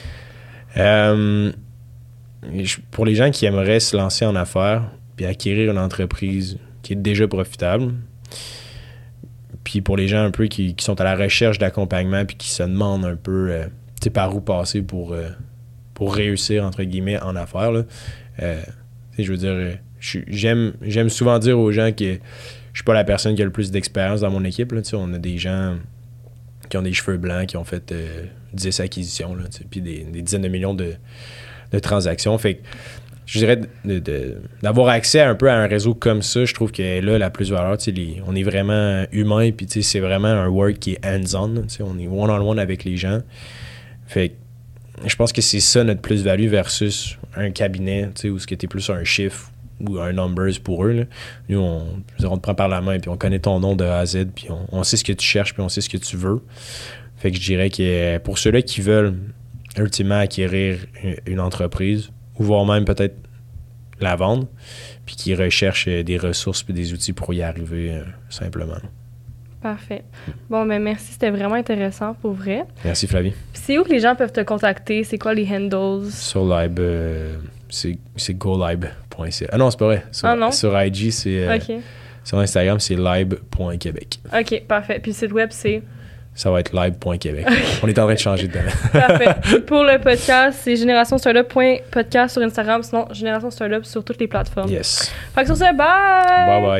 Pour les gens qui aimeraient se lancer en affaires puis acquérir une entreprise qui est déjà profitable, puis pour les gens un peu qui sont à la recherche d'accompagnement puis qui se demandent un peu tu sais, par où passer pour réussir, entre guillemets, en affaires, là, je veux dire, j'aime souvent dire aux gens que je suis pas la personne qui a le plus d'expérience dans mon équipe. Là, on a des gens qui ont des cheveux blancs, qui ont fait 10 acquisitions, là, puis des dizaines de millions de transactions. Fait que je dirais d'avoir accès un peu à un réseau comme ça, je trouve que là, la plus-valeur, on est vraiment humain, puis c'est vraiment un work qui est hands-on. On est one-on-one avec les gens. Fait que je pense que c'est ça notre plus-value versus un cabinet, où ce qui était plus un chiffre ou un numbers pour eux. Là. Nous, on te prend par la main, puis on connaît ton nom de A à Z, puis on sait ce que tu cherches, puis on sait ce que tu veux. Fait que je dirais que pour ceux-là qui veulent ultimement acquérir une entreprise, ou voire même peut-être la vendre, puis qui recherchent des ressources et des outils pour y arriver simplement. Parfait. Bon, ben merci, c'était vraiment intéressant pour vrai. Merci Flavie. Puis c'est où que les gens peuvent te contacter? C'est quoi les handles? Sur Live, c'est golib.ca. Ah non, c'est pas vrai. Sur IG, c'est... OK. Sur Instagram, c'est live.québec. OK, parfait. Puis le site web, c'est... Ça va être live.québec. Okay. On est en train de changer de domaine. Parfait. Pour le podcast, c'est générationstartup.podcast sur Instagram, sinon Génération Startup sur toutes les plateformes. Yes. Fait que sur ce, bye! Bye bye.